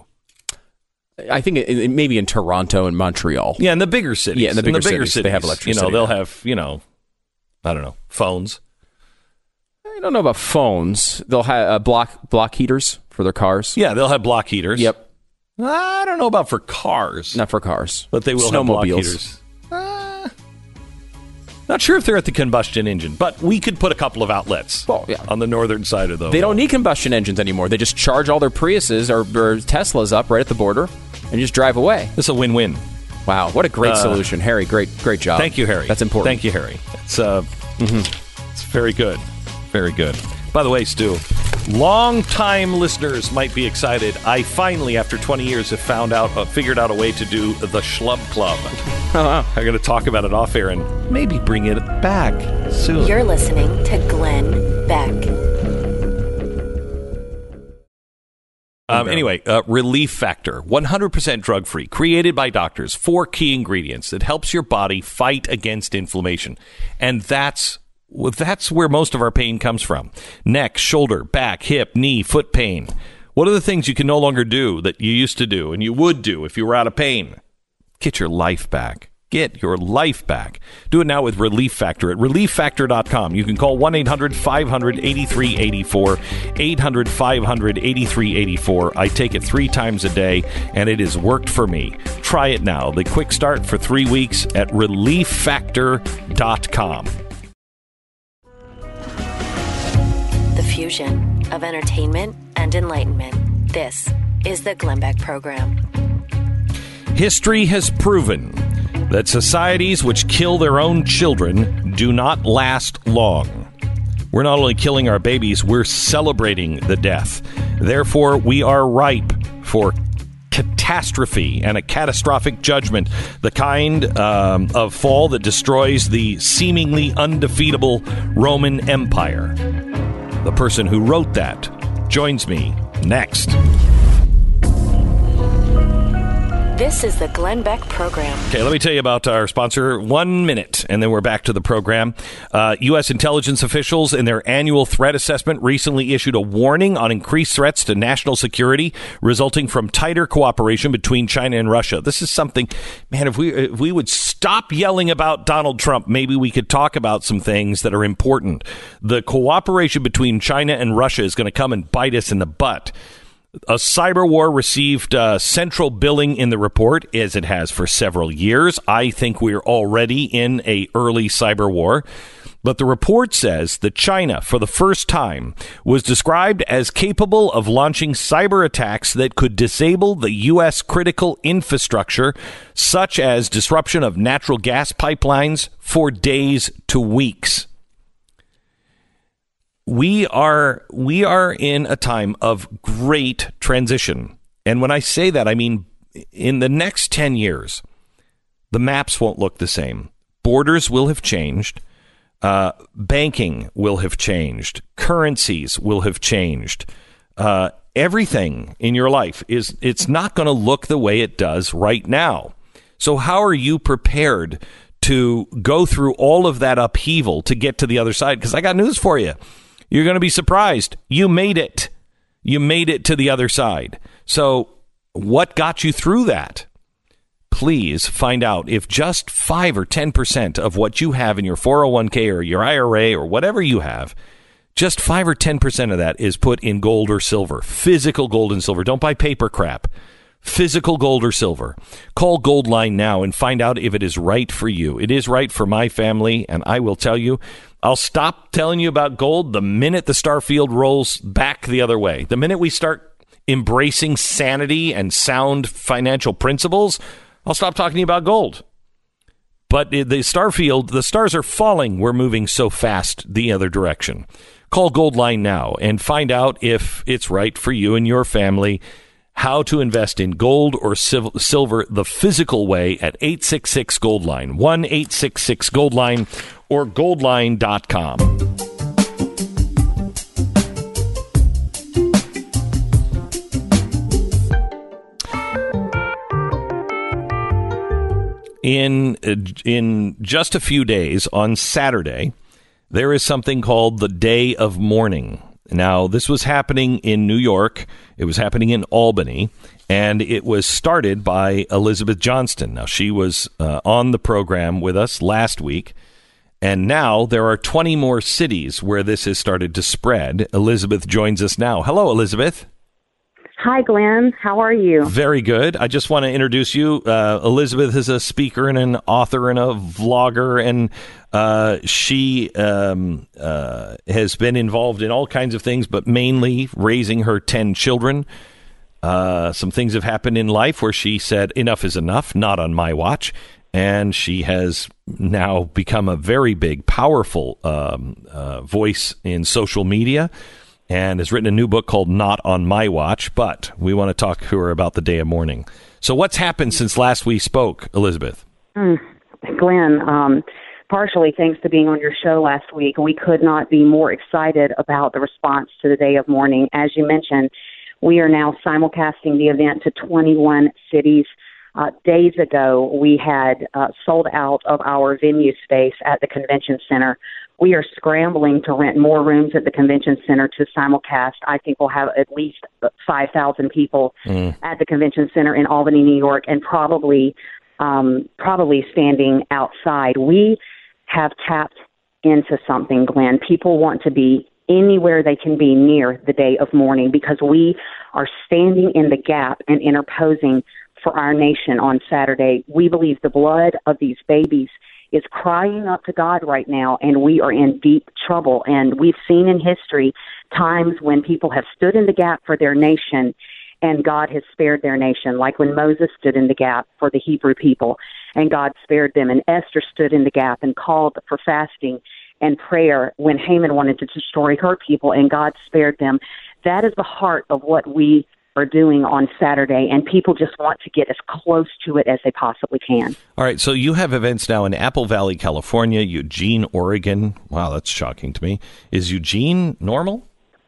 I think it maybe in Toronto and Montreal. Yeah, in the bigger cities. Yeah, in the bigger cities, they have electricity. They'll have, I don't know, phones. I don't know about phones. They'll have block heaters for their cars. Yeah, they'll have block heaters. Yep. I don't know about for cars. Not for cars. But they will have block heaters. Not sure if they're at the combustion engine, but we could put a couple of outlets on the northern side of the They don't need combustion engines anymore. They just charge all their Priuses or Teslas up right at to the border and just drive away. It's a win-win. Wow, what a great solution. Harry, great job. Thank you, Harry. That's important. Thank you, Harry. It's very good. Very good. By the way, Stu, long-time listeners might be excited. I finally, after 20 years, have figured out a way to do the Schlub Club. I'm going to talk about it off air and maybe bring it back soon. You're listening to Glenn Beck. Anyway, Relief Factor, 100% drug-free, created by doctors, 4 key ingredients that helps your body fight against inflammation. And that's where most of our pain comes from. Neck, shoulder, back, hip, knee, foot pain. What are the things you can no longer do that you used to do and you would do if you were out of pain? Get your life back. Get your life back. Do it now with Relief Factor at ReliefFactor.com. You can call 1-800-500-8384, 800-500-8384. I take it 3 times a day, and it has worked for me. Try it now. The quick start for 3 weeks at ReliefFactor.com. The fusion of entertainment and enlightenment. This is the Glenn Beck Program. History has proven that societies which kill their own children do not last long. We're not only killing our babies, we're celebrating the death. Therefore, we are ripe for catastrophe and a catastrophic judgment, the kind of fall that destroys the seemingly undefeatable Roman Empire. The person who wrote that joins me next. This is the Glenn Beck Program. Okay, let me tell you about our sponsor. 1 minute, and then we're back to the program. U.S. intelligence officials in their annual threat assessment recently issued a warning on increased threats to national security resulting from tighter cooperation between China and Russia. This is something, man, if we would stop yelling about Donald Trump, maybe we could talk about some things that are important. The cooperation between China and Russia is going to come and bite us in the butt. A cyber war received central billing in the report, as it has for several years. I think we're already in a early cyber war. But the report says that China, for the first time, was described as capable of launching cyber attacks that could disable the U.S. critical infrastructure, such as disruption of natural gas pipelines for days to weeks. We are in a time of great transition. And when I say that, I mean in the next 10 years, the maps won't look the same. Borders will have changed. Banking will have changed. Currencies will have changed. Everything in your life it's not going to look the way it does right now. So how are you prepared to go through all of that upheaval to get to the other side? Because I got news for you. You're going to be surprised. You made it. You made it to the other side. So what got you through that? Please find out if just 5 or 10% of what you have in your 401k or your IRA or whatever you have, just 5 or 10% of that is put in gold or silver, physical gold and silver. Don't buy paper crap. Physical gold or silver. Call Goldline now and find out if it is right for you. It is right for my family, and I will tell you, I'll stop telling you about gold the minute the Starfield rolls back the other way. The minute we start embracing sanity and sound financial principles, I'll stop talking to you about gold. But the Starfield, the stars are falling. We're moving so fast the other direction. Call Goldline now and find out if it's right for you and your family. How to invest in gold or silver the physical way at 866-GOLDLINE, 1-866-GOLDLINE, or goldline.com. In just a few days, on Saturday, there is something called the Day of Mourning. Now, this was happening in New York. It was happening in Albany, and it was started by Elizabeth Johnston. Now, she was on the program with us last week, and now there are 20 more cities where this has started to spread. Elizabeth joins us now. Hello, Elizabeth. Hi, Glenn. How are you? Very good. I just want to introduce you. Elizabeth is a speaker and an author and a vlogger, and she has been involved in all kinds of things, but mainly raising her 10 children. Some things have happened in life where she said, enough is enough, not on my watch. And she has now become a very big, powerful voice in social media, and has written a new book called Not on My Watch, but we want to talk to her about the Day of Mourning. So what's happened since last we spoke, Elizabeth? Glenn, partially thanks to being on your show last week, we could not be more excited about the response to the Day of Mourning. As you mentioned, we are now simulcasting the event to 21 cities. Days ago, we had sold out of our venue space at the convention center. We are scrambling to rent more rooms at the convention center to simulcast. I think we'll have at least 5,000 people at the convention center in Albany, New York, and probably standing outside. We have tapped into something, Glenn. People want to be anywhere they can be near the Day of Mourning because we are standing in the gap and interposing for our nation on Saturday. We believe the blood of these babies is crying up to God right now, and we are in deep trouble. And we've seen in history times when people have stood in the gap for their nation, and God has spared their nation, like when Moses stood in the gap for the Hebrew people, and God spared them, and Esther stood in the gap and called for fasting, and prayer when Haman wanted to destroy her people, and God spared them. That is the heart of what we are doing on Saturday, and people just want to get as close to it as they possibly can. All right, so you have events now in Apple Valley, California, Eugene, Oregon. Wow, that's shocking to me. Is Eugene normal?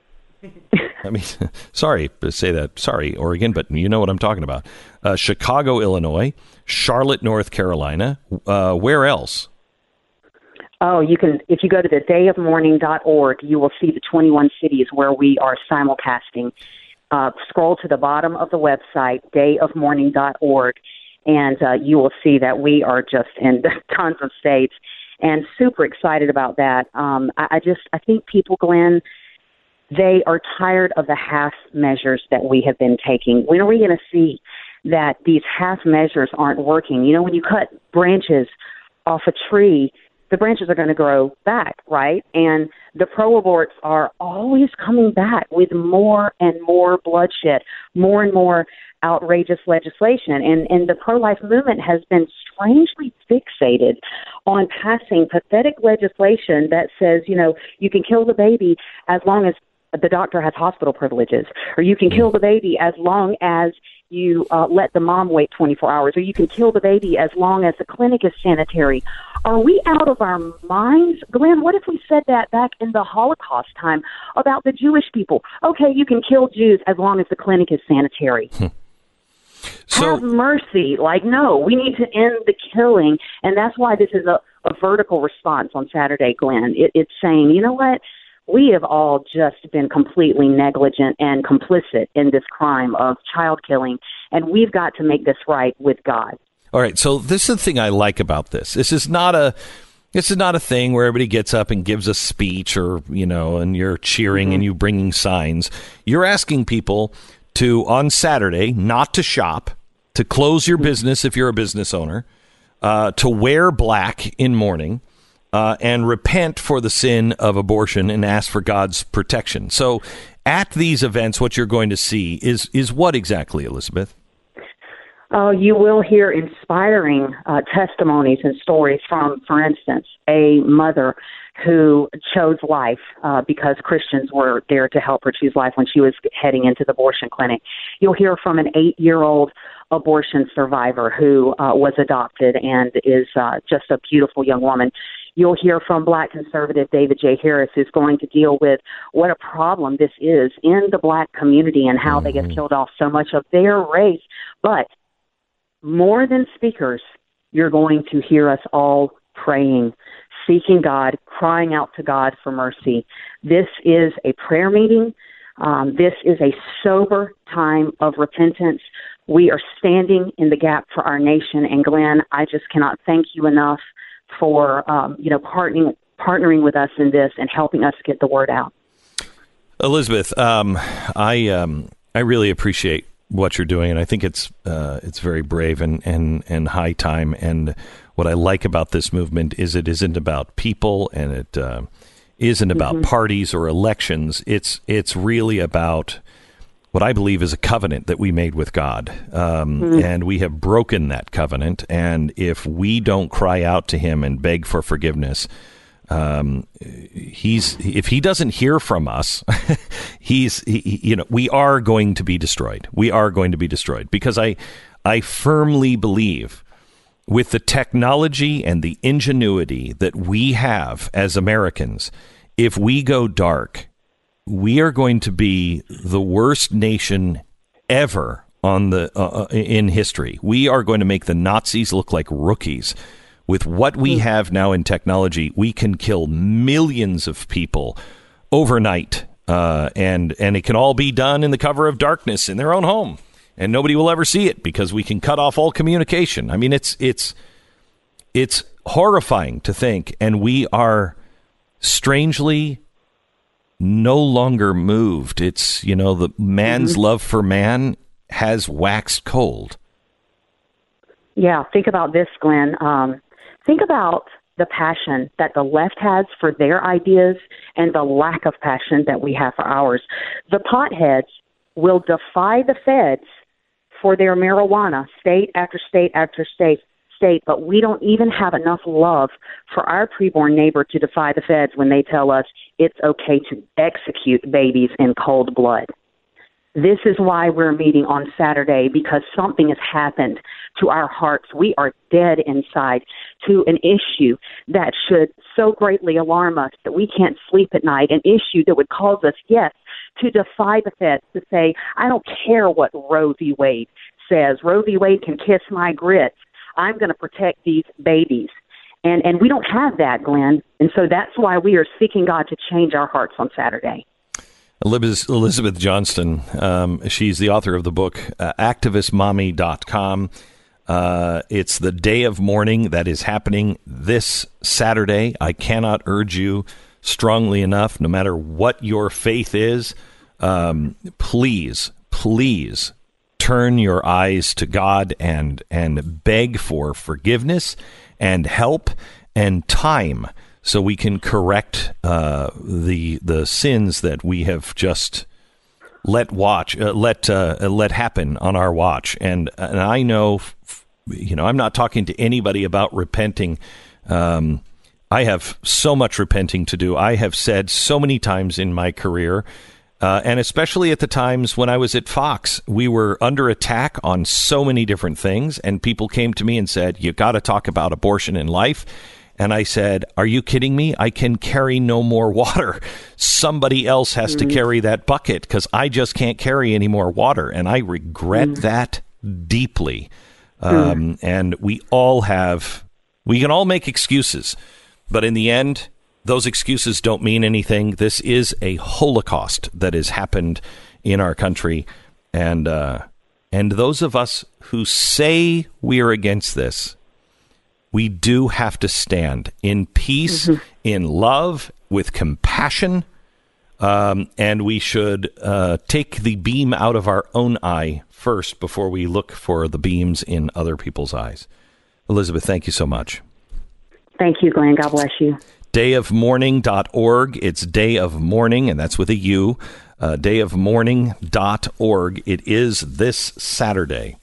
I mean, sorry to say that. Sorry, Oregon, but you know what I'm talking about. Chicago, Illinois, Charlotte, North Carolina. Where else? Oh, you can, if you go to the dayofmourning.org, you will see the 21 cities where we are simulcasting. Scroll to the bottom of the website, dayofmourning.org, and you will see that we are just in tons of states, and super excited about that. I think people, Glenn, they are tired of the half measures that we have been taking. When are we going to see that these half measures aren't working? You know, when you cut branches off a tree, the branches are going to grow back, right? And the pro-aborts are always coming back with more and more bloodshed, more and more outrageous legislation. And the pro-life movement has been strangely fixated on passing pathetic legislation that says, you know, you can kill the baby as long as the doctor has hospital privileges, or you can kill the baby as long as you let the mom wait 24 hours, or you can kill the baby as long as the clinic is sanitary. Are we out of our minds? Glenn, what if we said that back in the Holocaust time about the Jewish people? Okay, you can kill Jews as long as the clinic is sanitary. Have mercy. Like, no, we need to end the killing. And that's why this is a vertical response on Saturday, Glenn. It's saying, you know what? We have all just been completely negligent and complicit in this crime of child killing, and we've got to make this right with God. All right, so this is the thing I like about this. This is not a thing where everybody gets up and gives a speech, or, you know, and you're cheering and you bringing signs. You're asking people to, on Saturday, not to shop, to close your business if you're a business owner, to wear black in mourning, and repent for the sin of abortion and ask for God's protection. So at these events, what you're going to see is what exactly, Elizabeth? You will hear inspiring testimonies and stories from, for instance, a mother who chose life because Christians were there to help her choose life when she was heading into the abortion clinic. You'll hear from an 8-year-old abortion survivor who was adopted and is just a beautiful young woman. You'll hear from Black conservative David J. Harris, who's going to deal with what a problem this is in the Black community and how they have killed off so much of their race. But more than speakers, you're going to hear us all praying, seeking God, crying out to God for mercy. This is a prayer meeting. This is a sober time of repentance. We are standing in the gap for our nation. And Glenn, I just cannot thank you enough for partnering with us in this and helping us get the word out. Elizabeth, I really appreciate what you're doing, and I think it's very brave and high time. And what I like about this movement is it isn't about people, and it isn't about parties or elections. It's really about what I believe is a covenant that we made with God. And we have broken that covenant. And if we don't cry out to him and beg for forgiveness, if he doesn't hear from us, we are going to be destroyed. We are going to be destroyed, because I firmly believe with the technology and the ingenuity that we have as Americans, if we go dark, we are going to be the worst nation ever on in history. We are going to make the Nazis look like rookies. With what we have now in technology, we can kill millions of people overnight, and it can all be done in the cover of darkness in their own home, and nobody will ever see it because we can cut off all communication. I mean, it's horrifying to think, and we are strangely no longer moved. It's, the man's love for man has waxed cold. Yeah, think about this, Glenn. Think about the passion that the left has for their ideas and the lack of passion that we have for ours. The potheads will defy the feds for their marijuana, state after state after state, state, but we don't even have enough love for our preborn neighbor to defy the feds when they tell us it's okay to execute babies in cold blood. This is why we're meeting on Saturday, because something has happened to our hearts. We are dead inside to an issue that should so greatly alarm us that we can't sleep at night, an issue that would cause us, yes, to defy the feds, to say, I don't care what Roe v. Wade says. Roe v. Wade can kiss my grits. I'm going to protect these babies. And we don't have that, Glenn. And so that's why we are seeking God to change our hearts on Saturday. Elizabeth Johnston, she's the author of the book, activistmommy.com. It's the day of mourning that is happening this Saturday. I cannot urge you strongly enough, no matter what your faith is, please turn your eyes to God and beg for forgiveness and help and time, so we can correct the sins that we have just let happen on our watch. And I know, I'm not talking to anybody about repenting. I have so much repenting to do. I have said so many times in my career, and especially at the times when I was at Fox, we were under attack on so many different things, and people came to me and said, "You got to talk about abortion in life." And I said, "Are you kidding me? I can carry no more water. Somebody else has to carry that bucket, because I just can't carry any more water." And I regret that deeply. And we can all make excuses, but in the end, those excuses don't mean anything. This is a Holocaust that has happened in our country. And those of us who say we are against this, we do have to stand in peace, in love, with compassion, and we should take the beam out of our own eye first before we look for the beams in other people's eyes. Elizabeth, thank you so much. Thank you, Glenn. God bless you. Dayofmourning.org. It's Day of Mourning, and that's with a U. Dayofmourning.org. It is this Saturday.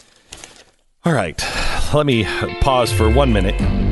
All right, let me pause for 1 minute.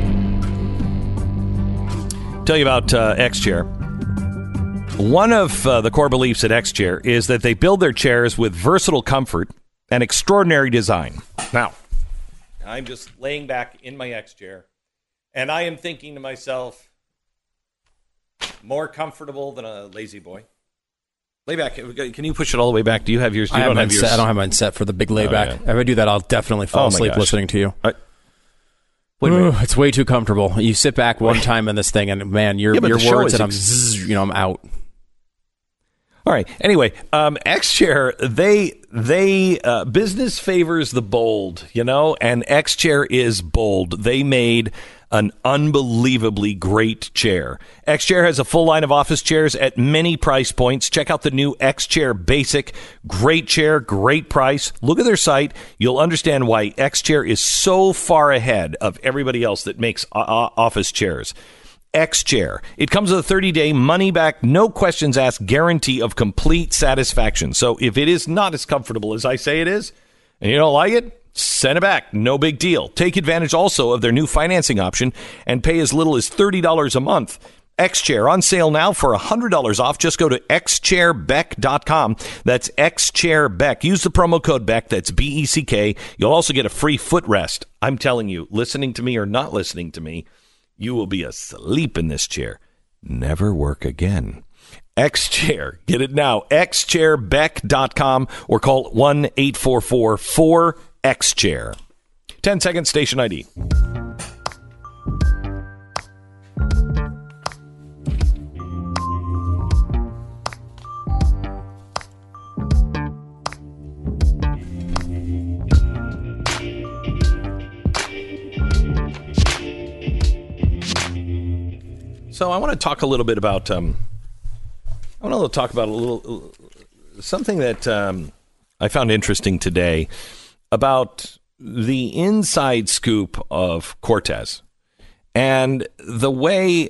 Tell you about X-Chair. One of the core beliefs at X-Chair is that they build their chairs with versatile comfort and extraordinary design. Now, I'm just laying back in my X-Chair, and I am thinking to myself, more comfortable than a lazy boy. Lay back. Can you push it all the way back? Do you have yours? I don't have mine set for the big layback. If I do that, I'll definitely fall asleep listening to you. It's way too comfortable. You sit back one time in this thing, and man, your words, and I'm out. All right. Anyway, X-Chair, they business favors the bold, and X-Chair is bold. They made an unbelievably great chair. X-Chair has a full line of office chairs at many price points. Check out the new X-Chair Basic. Great chair, great price. Look at their site. You'll understand why X-Chair is so far ahead of everybody else that makes office chairs. X-Chair. It comes with a 30-day money-back, no questions asked guarantee of complete satisfaction. So if it is not as comfortable as I say it is, and you don't like it, send it back. No big deal. Take advantage also of their new financing option and pay as little as $30 a month. X-Chair on sale now for $100 off. Just go to xchairbeck.com. That's xchairbeck. Use the promo code Beck. That's BECK. You'll also get a free footrest. I'm telling you, listening to me or not listening to me, you will be asleep in this chair. Never work again. X-Chair. Get it now. xchairbeck.com or call 1-844-4XChair. 10-second station ID. So I want to talk a little bit about something that I found interesting today about the inside scoop of Cortez and the way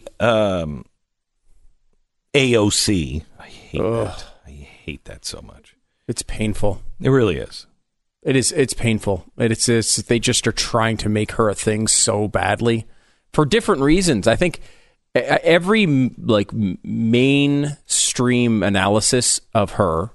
AOC. I hate that so much. It's painful. It really is. It's painful. They just are trying to make her a thing so badly for different reasons. I think every mainstream analysis of her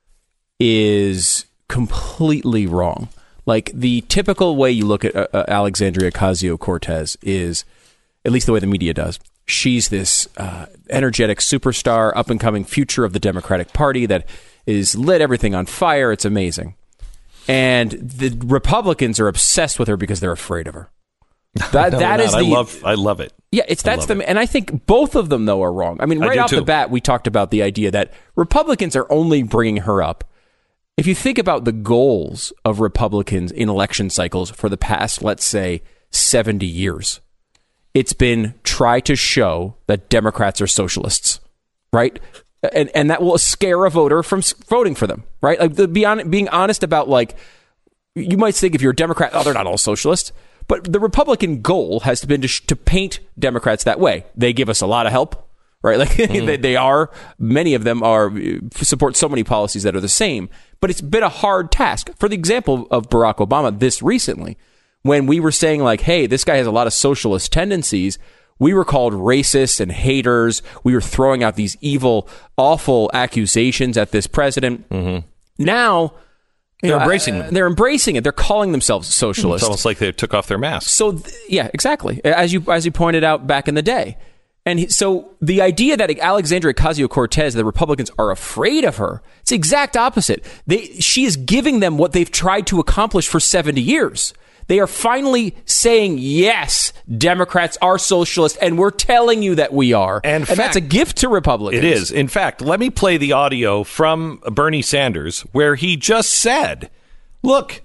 is completely wrong. Like the typical way you look at Alexandria Ocasio-Cortez is, at least the way the media does, she's this energetic superstar, up-and-coming future of the Democratic Party that is lit everything on fire. It's amazing. And the Republicans are obsessed with her because they're afraid of her. I love it. Yeah, and I think both of them though are wrong. I mean, right off the bat, we talked about the idea that Republicans are only bringing her up. If you think about the goals of Republicans in election cycles for the past, let's say, 70 years, it's been try to show that Democrats are socialists, right? And that will scare a voter from voting for them, right? Like being honest about, like, you might think if you're a Democrat, they're not all socialists. But the Republican goal has been to paint Democrats that way. They give us a lot of help, right? Like many of them support so many policies that are the same. But it's been a hard task. For the example of Barack Obama, this recently, when we were saying like, hey, this guy has a lot of socialist tendencies, we were called racists and haters. We were throwing out these evil, awful accusations at this president. Mm-hmm. Now, they're embracing them. They're embracing it. They're calling themselves socialists. It's almost like they took off their masks. So, yeah, exactly. As you pointed out back in the day. And so the idea that Alexandria Ocasio-Cortez, the Republicans are afraid of her, it's the exact opposite. She is giving them what they've tried to accomplish for 70 years. They are finally saying, yes, Democrats are socialist, and we're telling you that we are. And that's a gift to Republicans. It is. In fact, let me play the audio from Bernie Sanders where he just said, look,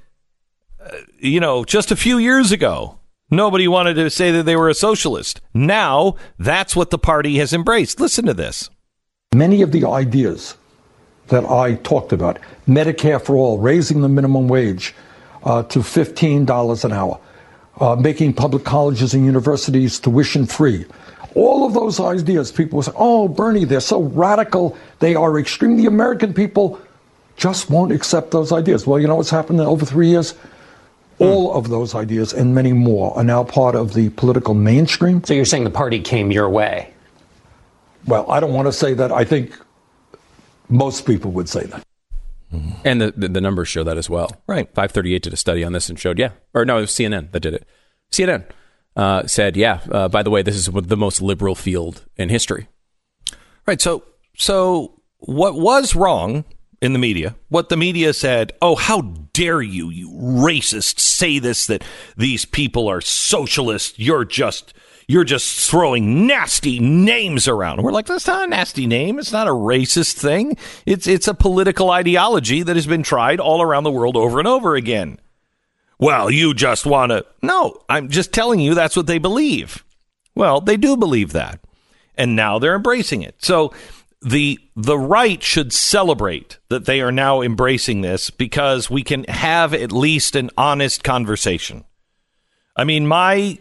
just a few years ago, nobody wanted to say that they were a socialist. Now, that's what the party has embraced. Listen to this. Many of the ideas that I talked about, Medicare for all, raising the minimum wage to $15 an hour, making public colleges and universities tuition free. All of those ideas, people say, oh, Bernie, they're so radical. They are extreme. The American people just won't accept those ideas. Well, you know what's happened in over 3 years? All of those ideas and many more are now part of the political mainstream. So you're saying the party came your way? Well, I don't want to say that. I think most people would say that. And the numbers show that as well. Right. 538 did a study on this and showed, it was CNN that did it. CNN said, by the way, this is the most liberal field in history. Right. So what was wrong in the media, what the media said, oh, how dare you racist, say this, that these people are socialists. You're just throwing nasty names around. We're like, that's not a nasty name. It's not a racist thing. It's a political ideology that has been tried all around the world over and over again. Well, you just want to. No, I'm just telling you that's what they believe. Well, they do believe that. And now they're embracing it. So the right should celebrate that they are now embracing this because we can have at least an honest conversation. I mean, my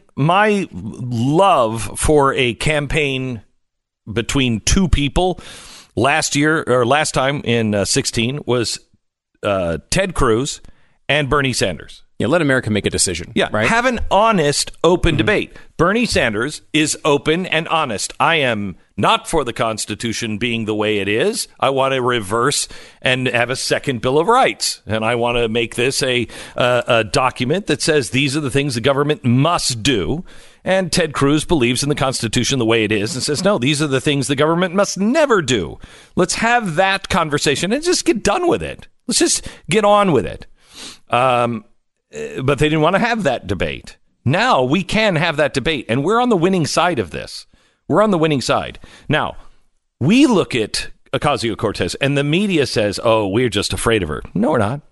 love for a campaign between two people last time in 16 was Ted Cruz and Bernie Sanders. Yeah, let America make a decision. Yeah, right? Have an honest, open debate. Bernie Sanders is open and honest. I am not for the Constitution being the way it is. I want to reverse and have a second Bill of Rights. And I want to make this a document that says these are the things the government must do. And Ted Cruz believes in the Constitution the way it is and says, no, these are the things the government must never do. Let's have that conversation and just get done with it. Let's just get on with it. But they didn't want to have that debate. Now we can have that debate, and we're on the winning side of this. We're on the winning side. Now, we look at Ocasio-Cortez, and the media says, oh, we're just afraid of her. No, we're not.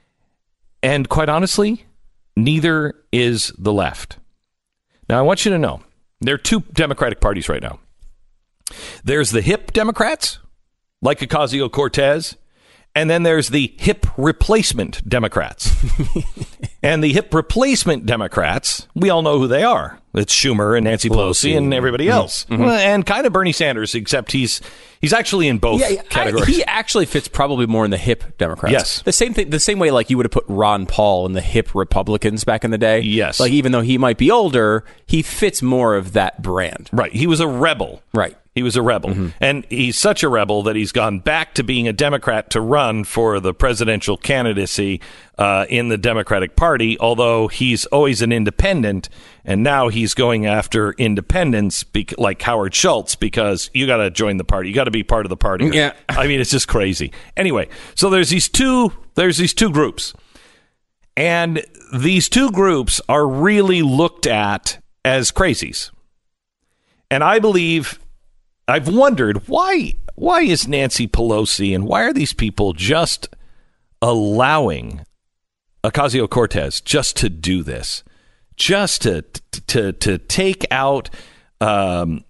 And quite honestly, neither is the left. Now, I want you to know, there are two Democratic parties right now. There's the hip Democrats, like Ocasio-Cortez, and then there's the hip replacement Democrats. And the hip replacement Democrats, we all know who they are. It's Schumer and Nancy Pelosi and everybody else. Mm-hmm. And kind of Bernie Sanders, except he's actually in both categories. He actually fits probably more in the hip Democrats. Yes. The same way like you would have put Ron Paul in the hip Republicans back in the day. Yes. Like even though he might be older, he fits more of that brand. Right. He was a rebel. Right. He was a rebel. Mm-hmm. And he's such a rebel that he's gone back to being a Democrat to run for the presidential candidacy in the Democratic Party, although he's always an independent. And now he's going after independents like Howard Schultz because you got to join the party. You got to be part of the party. Yeah. I mean, it's just crazy. Anyway, so there's these two groups. And these two groups are really looked at as crazies. And I believe... I've wondered why is Nancy Pelosi and why are these people just allowing Ocasio-Cortez just to do this, just to take out a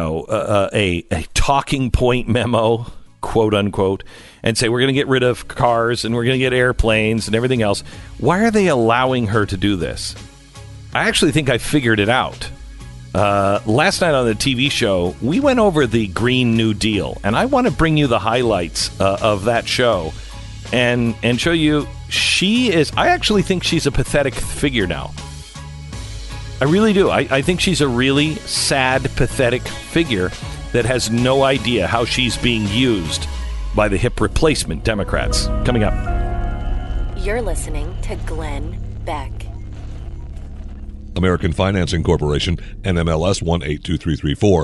talking point memo, quote unquote, and say we're going to get rid of cars and we're going to get airplanes and everything else. Why are they allowing her to do this? I actually think I figured it out. Last night on the TV show, we went over the Green New Deal, and I want to bring you the highlights of that show and show you I actually think she's a pathetic figure now. I really do. I think she's a really sad, pathetic figure that has no idea how she's being used by the hip replacement Democrats. Coming up. You're listening to Glenn Beck. American Financing Corporation, NMLS 182334,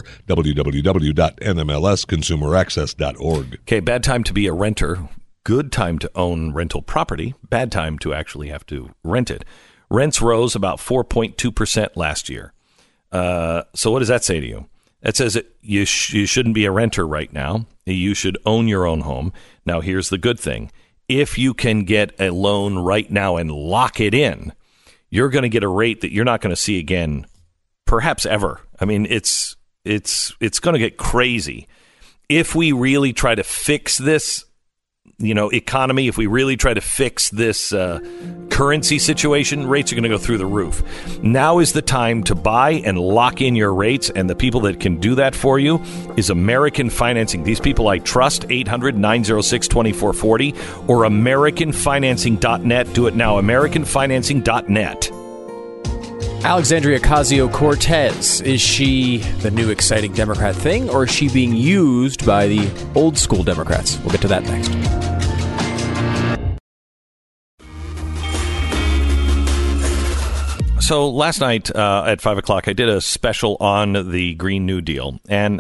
www.nmlsconsumeraccess.org. Okay, bad time to be a renter. Good time to own rental property. Bad time to actually have to rent it. Rents rose about 4.2% last year. So what does that say to you? That says that you shouldn't be a renter right now. You should own your own home. Now, here's the good thing. If you can get a loan right now and lock it in, you're going to get a rate that you're not going to see again, perhaps ever. I mean, it's going to get crazy. If we really try to fix this, economy, if we really try to fix this currency situation, rates are going to go through the roof. Now is the time to buy and lock in your rates, and the people that can do that for you is American Financing. These people I trust, 800-906-2440 or AmericanFinancing.net. Do it now, AmericanFinancing.net. Alexandria Ocasio-Cortez, is she the new exciting Democrat thing, or is she being used by the old school Democrats? We'll get to that next. So last night at 5 o'clock, I did a special on the Green New Deal, and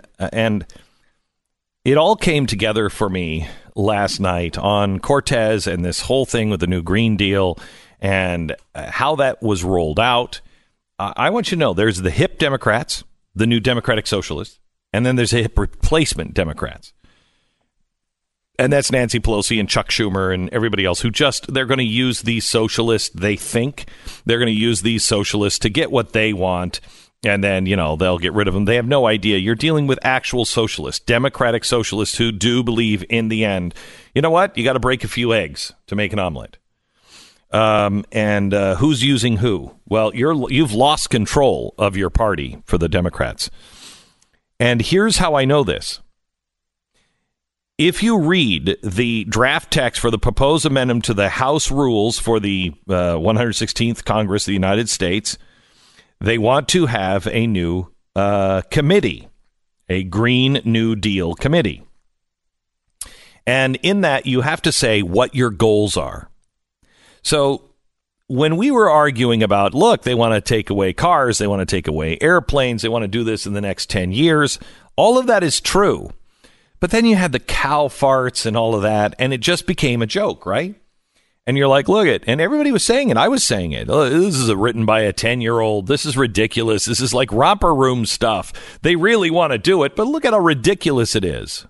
it all came together for me last night on Cortez and this whole thing with the new Green Deal and how that was rolled out. I want you to know there's the hip Democrats, the new Democratic Socialists, and then there's the hip replacement Democrats. And that's Nancy Pelosi and Chuck Schumer and everybody else who they're going to use these socialists, they think. They're going to use these socialists to get what they want, and then, they'll get rid of them. They have no idea. You're dealing with actual socialists, democratic socialists who do believe in the end, you know what? You got to break a few eggs to make an omelet. And who's using who? Well, you've lost control of your party for the Democrats. And here's how I know this. If you read the draft text for the proposed amendment to the House rules for the 116th Congress of the United States, they want to have a new committee, a Green New Deal committee. And in that, you have to say what your goals are. So when we were arguing about, look, they want to take away cars, they want to take away airplanes, they want to do this in the next 10 years, all of that is true. But then you had the cow farts and all of that, and it just became a joke, right? And you're like, look it, and everybody was saying it. I was saying it. Oh, this is written by a 10-year-old. This is ridiculous. This is like romper room stuff. They really want to do it, but look at how ridiculous it is.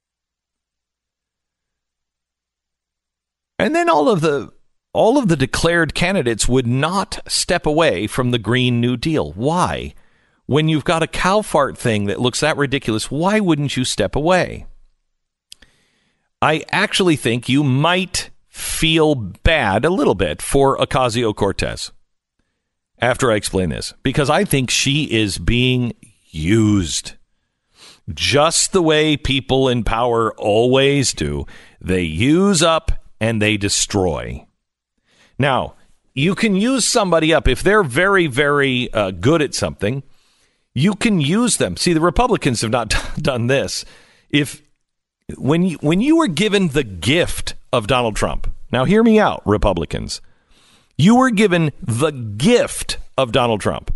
And then all of the declared candidates would not step away from the Green New Deal. Why? When you've got a cow fart thing that looks that ridiculous, why wouldn't you step away? I actually think you might feel bad a little bit for Ocasio-Cortez after I explain this, because I think she is being used just the way people in power always do. They use up and they destroy. Now, you can use somebody up if they're very, very good at something. You can use them. See, the Republicans have not done this. When you were given the gift of Donald Trump, now hear me out, Republicans. You were given the gift of Donald Trump.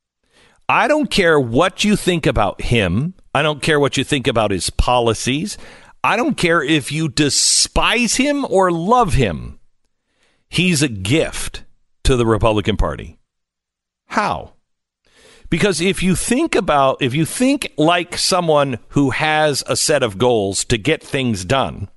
I don't care what you think about him. I don't care what you think about his policies. I don't care if you despise him or love him. He's a gift to the Republican Party. How? Because if you think like someone who has a set of goals to get things done,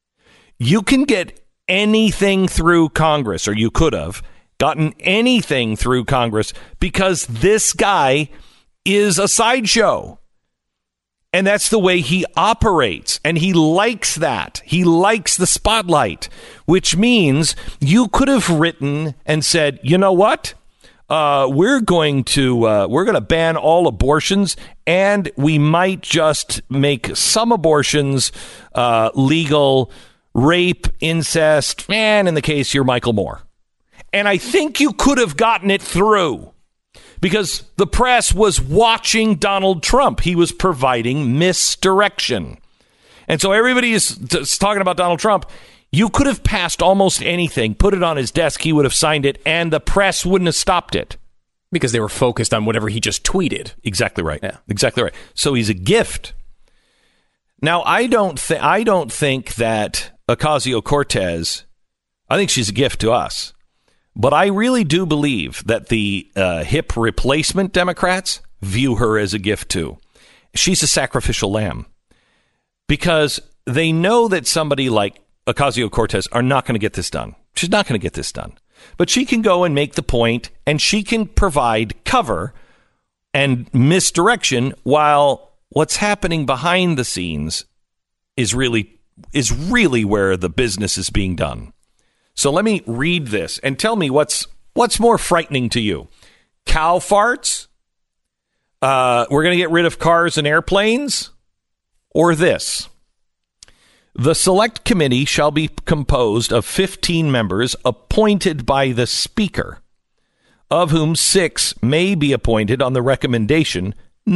you can get anything through Congress, or you could have gotten anything through Congress, because this guy is a sideshow. And that's the way he operates. And he likes that. He likes the spotlight, which means you could have written and said, you know what? We're going to ban all abortions, and we might just make some abortions legal, rape, incest, and in the case you're Michael Moore. And I think you could have gotten it through, because the press was watching Donald Trump. He was providing misdirection. And so everybody is talking about Donald Trump. You could have passed almost anything, put it on his desk, he would have signed it, and the press wouldn't have stopped it. Because they were focused on whatever he just tweeted. Exactly right. Yeah. Exactly right. So he's a gift. Now, I don't think that Ocasio-Cortez, I think she's a gift to us. But I really do believe that the hip replacement Democrats view her as a gift, too. She's a sacrificial lamb, because they know that somebody like Ocasio-Cortez are not going to get this done. She's not going to get this done. But she can go and make the point, and she can provide cover and misdirection, while what's happening behind the scenes is really where the business is being done. So let me read this and tell me what's more frightening to you. Cow farts? We're going to get rid of cars and airplanes? Or this? The select committee shall be composed of 15 members appointed by the Speaker, of whom 6 may be appointed on the recommendation,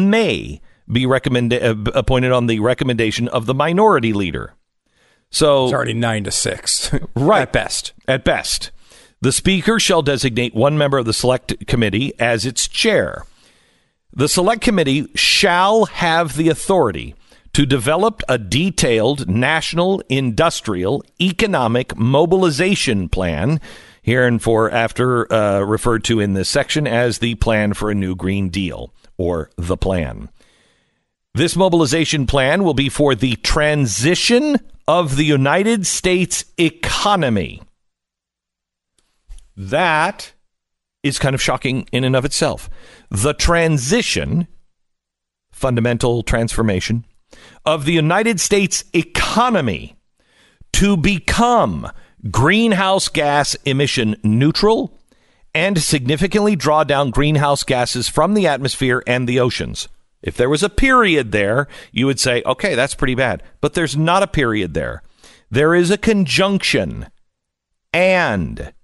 appointed on the recommendation of the minority leader. So it's already 9-6. Right. At best. The Speaker shall designate one member of the Select Committee as its chair. The Select Committee shall have the authority to develop a detailed national industrial economic mobilization plan, hereinafter referred to in this section as the Plan for a New Green Deal, or the Plan. This mobilization plan will be for the transition of the United States economy. That is kind of shocking in and of itself. The transition, fundamental transformation, of the United States economy to become greenhouse gas emission neutral and significantly draw down greenhouse gases from the atmosphere and the oceans. If there was a period there, you would say, okay, that's pretty bad. But there's not a period there. There is a conjunction. And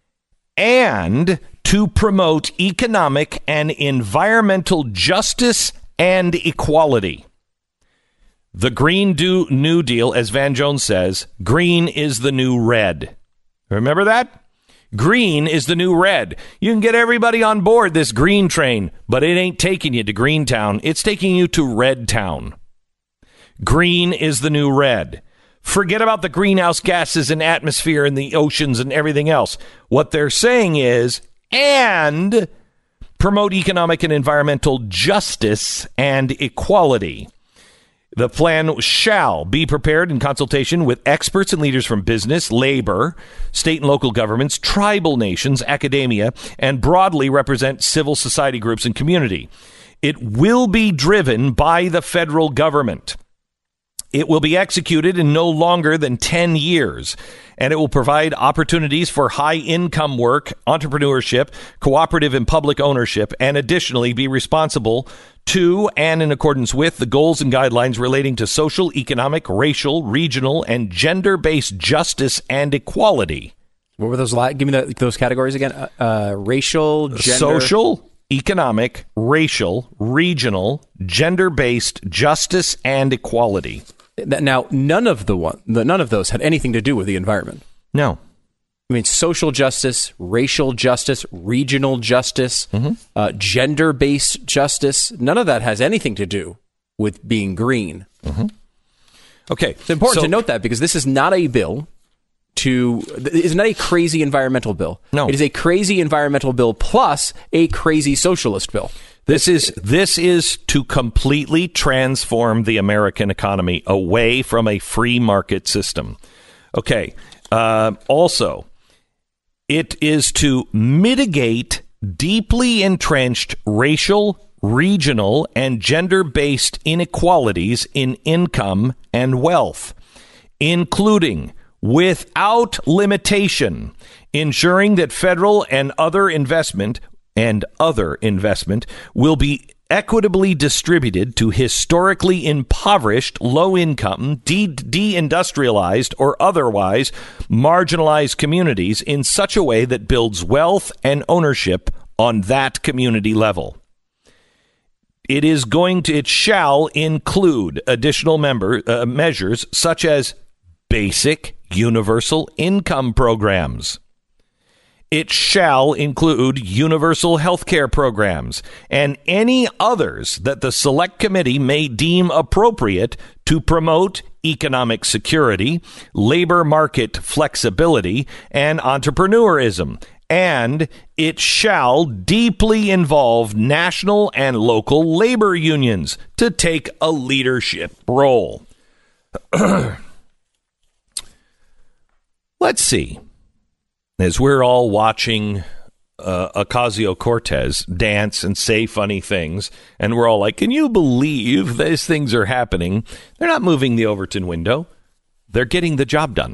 to promote economic and environmental justice and equality. The Green New Deal, as Van Jones says, green is the new red. Remember that? Green is the new red. You can get everybody on board this green train, but it ain't taking you to Greentown. It's taking you to Red Town. Green is the new red. Forget about the greenhouse gases and atmosphere and the oceans and everything else. What they're saying is, and promote economic and environmental justice and equality. The plan shall be prepared in consultation with experts and leaders from business, labor, state and local governments, tribal nations, academia, and broadly represent civil society groups and community. It will be driven by the federal government. It will be executed in no longer than 10 years, and it will provide opportunities for high-income work, entrepreneurship, cooperative and public ownership, and additionally be responsible to and in accordance with the goals and guidelines relating to social, economic, racial, regional, and gender-based justice and equality. What were those? Give me those categories again. Racial, gender... Social, economic, racial, regional, gender-based justice and equality. Now, none of those had anything to do with the environment. No. I mean, social justice, racial justice, regional justice, gender-based justice, none of that has anything to do with being green. Mm-hmm. Okay. It's important to note that because this is not a bill is not a crazy environmental bill. No. It is a crazy environmental bill plus a crazy socialist bill. This is to completely transform the American economy away from a free market system. Okay. Also, it is to mitigate deeply entrenched racial, regional, and gender-based inequalities in income and wealth, including, without limitation, ensuring that federal and other investment will be equitably distributed to historically impoverished, low-income, deindustrialized, or otherwise marginalized communities in such a way that builds wealth and ownership on that community level. It shall include additional measures such as basic universal income programs. It shall include universal health care programs and any others that the Select Committee may deem appropriate to promote economic security, labor market flexibility, and entrepreneurism. And it shall deeply involve national and local labor unions to take a leadership role. Let's see. As we're all watching Ocasio-Cortez dance and say funny things, and we're all like, can you believe these things are happening? They're not moving the Overton window. They're getting the job done.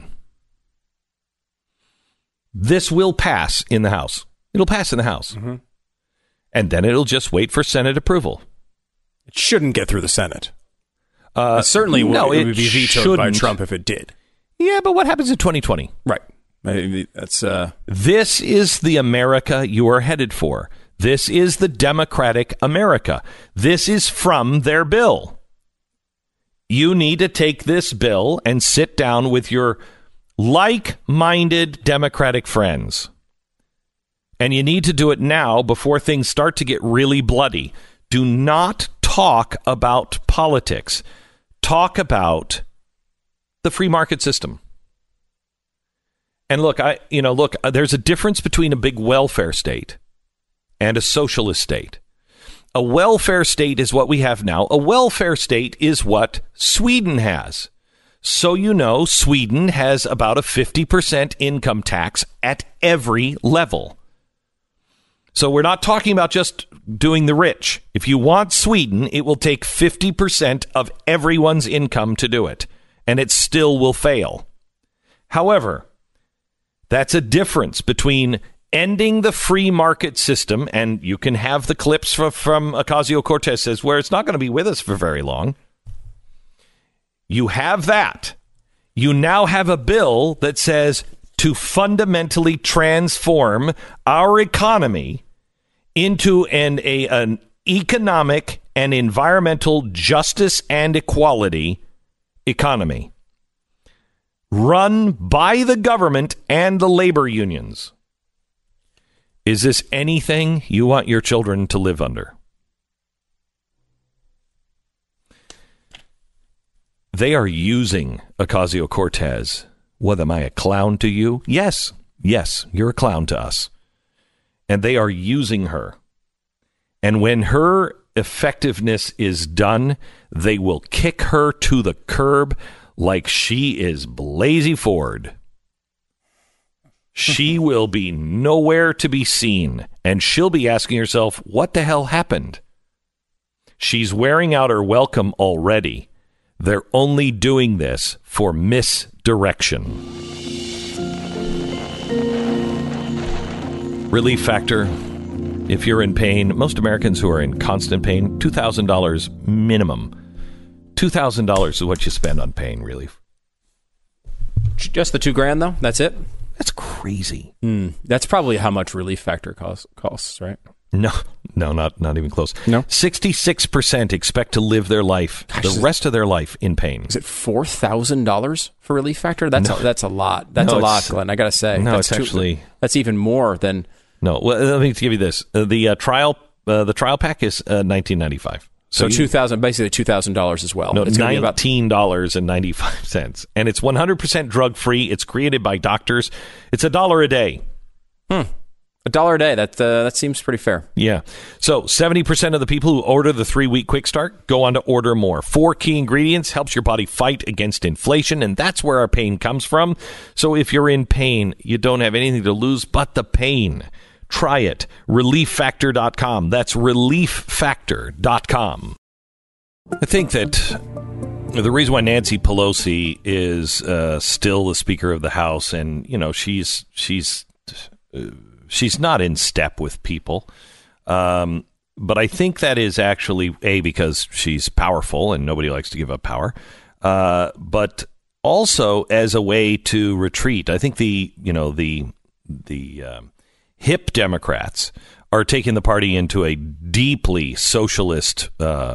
This will pass in the House. It'll pass in the House. Mm-hmm. And then it'll just wait for Senate approval. It shouldn't get through the Senate. It certainly would be vetoed by Trump if it did. Yeah, but what happens in 2020? Right. That's This is the America you are headed for. This is the Democratic America. This is from their bill. You need to take this bill and sit down with your like-minded Democratic friends. And you need to do it now before things start to get really bloody. Do not talk about politics. Talk about the free market system. And look, there's a difference between a big welfare state and a socialist state. A welfare state is what we have now. A welfare state is what Sweden has. So Sweden has about a 50% income tax at every level. So we're not talking about just doing the rich. If you want Sweden, it will take 50% of everyone's income to do it, and it still will fail. However, that's a difference between ending the free market system, and you can have the clips from Ocasio-Cortez says where it's not going to be with us for very long. You have that. You now have a bill that says to fundamentally transform our economy into an economic and environmental justice and equality economy, run by the government and the labor unions. Is this anything you want your children to live under? They are using Ocasio-Cortez. What, am I a clown to you? Yes, you're a clown to us. And they are using her. And when her effectiveness is done, they will kick her to the curb like she is Blasey Ford. She will be nowhere to be seen, and she'll be asking herself, what the hell happened? She's wearing out her welcome already. They're only doing this for misdirection. Relief Factor. If you're in pain, most Americans who are in constant pain, $2,000 minimum. $2,000 is what you spend on pain relief. Just the $2,000 though? That's it? That's crazy. That's probably how much Relief Factor costs, right? No, not even close. No? 66% expect to live their life, the rest of their life, in pain. Is it $4,000 for Relief Factor? That's a lot. That's a lot, Glenn. I got to say. No, it's actually... That's even more than... No, well, let me give you this. The trial pack is $19.95. So $2,000, basically $2,000 as well. No, it's $19.95. And it's 100% drug-free. It's created by doctors. It's $1 a day. $1 a day. That seems pretty fair. Yeah. So 70% of the people who order the 3-week Quick Start go on to order more. 4 key ingredients helps your body fight against inflation, and that's where our pain comes from. So if you're in pain, you don't have anything to lose but the pain. Try it. ReliefFactor.com. That's ReliefFactor.com. I think that the reason why Nancy Pelosi is still the Speaker of the House, and she's not in step with people, but I think that is actually because she's powerful and nobody likes to give up power, but also as a way to retreat. I think the hip Democrats are taking the party into a deeply socialist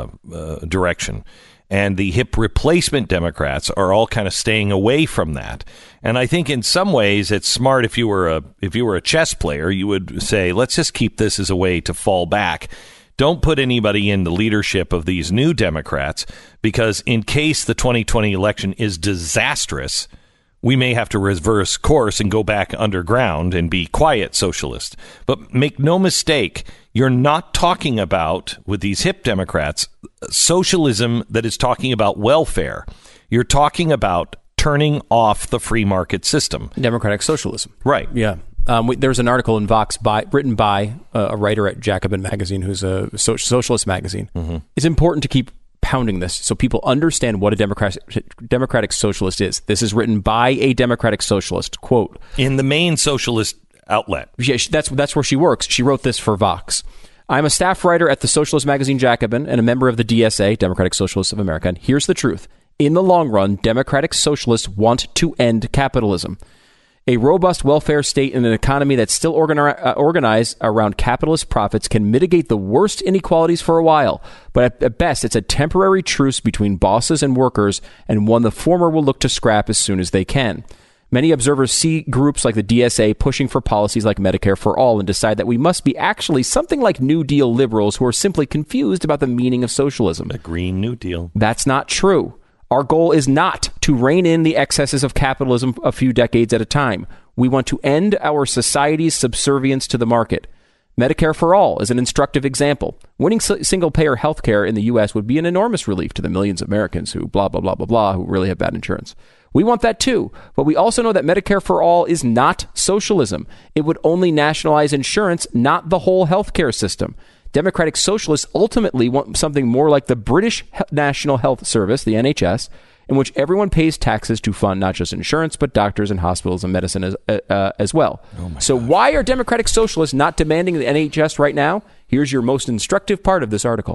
direction. And the hip replacement Democrats are all kind of staying away from that. And I think in some ways it's smart. If you were a chess player, you would say, let's just keep this as a way to fall back. Don't put anybody in the leadership of these new Democrats, because in case the 2020 election is disastrous, we may have to reverse course and go back underground and be quiet socialists. But make no mistake, you're not talking about, with these hip Democrats, socialism that is talking about welfare. You're talking about turning off the free market system. Democratic socialism. Right. Yeah. There's an article in Vox written by a writer at Jacobin Magazine, who's a socialist magazine. Mm-hmm. It's important to keep pounding this so people understand what a democratic socialist is. This is written by a democratic socialist. Quote, in the main socialist outlet. Yeah, that's where she works. She wrote this for Vox. I'm a staff writer at the socialist magazine Jacobin and a member of the DSA, Democratic Socialists of America. And here's the truth. In the long run, democratic socialists want to end capitalism. A robust welfare state and an economy that's still organized around capitalist profits can mitigate the worst inequalities for a while, but at best it's a temporary truce between bosses and workers, and one the former will look to scrap as soon as they can. Many observers see groups like the DSA pushing for policies like Medicare for All and decide that we must be actually something like New Deal liberals who are simply confused about the meaning of socialism. The Green New Deal. That's not true. Our goal is not to rein in the excesses of capitalism a few decades at a time. We want to end our society's subservience to the market. Medicare for All is an instructive example. Winning single-payer health care in the U.S. would be an enormous relief to the millions of Americans who blah, blah, blah, blah, blah, who really have bad insurance. We want that too, but we also know that Medicare for All is not socialism. It would only nationalize insurance, not the whole healthcare system. Democratic socialists ultimately want something more like the British National Health Service, the NHS, in which everyone pays taxes to fund not just insurance, but doctors and hospitals and medicine as well. So why are Democratic socialists not demanding the NHS right now? Here's your most instructive part of this article.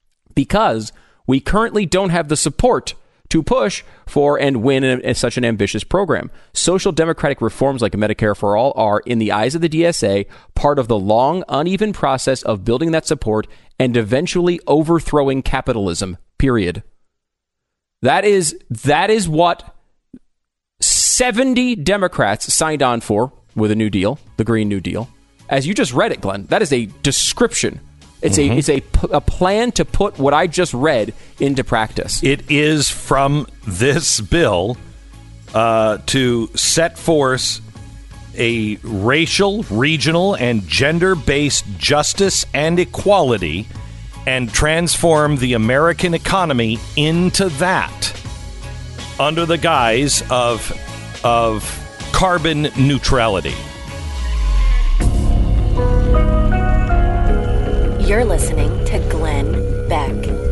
Because we currently don't have the support to push for and win such an ambitious program. Social democratic reforms like Medicare for All are, in the eyes of the DSA, part of the long, uneven process of building that support and eventually overthrowing capitalism, period. That is what 70 Democrats signed on for with a New Deal, the Green New Deal. As you just read it, Glenn, that is a description. It's a plan to put what I just read into practice. It is from this bill to set forth a racial, regional, and gender-based justice and equality and transform the American economy into that under the guise of carbon neutrality. You're listening to Glenn Beck.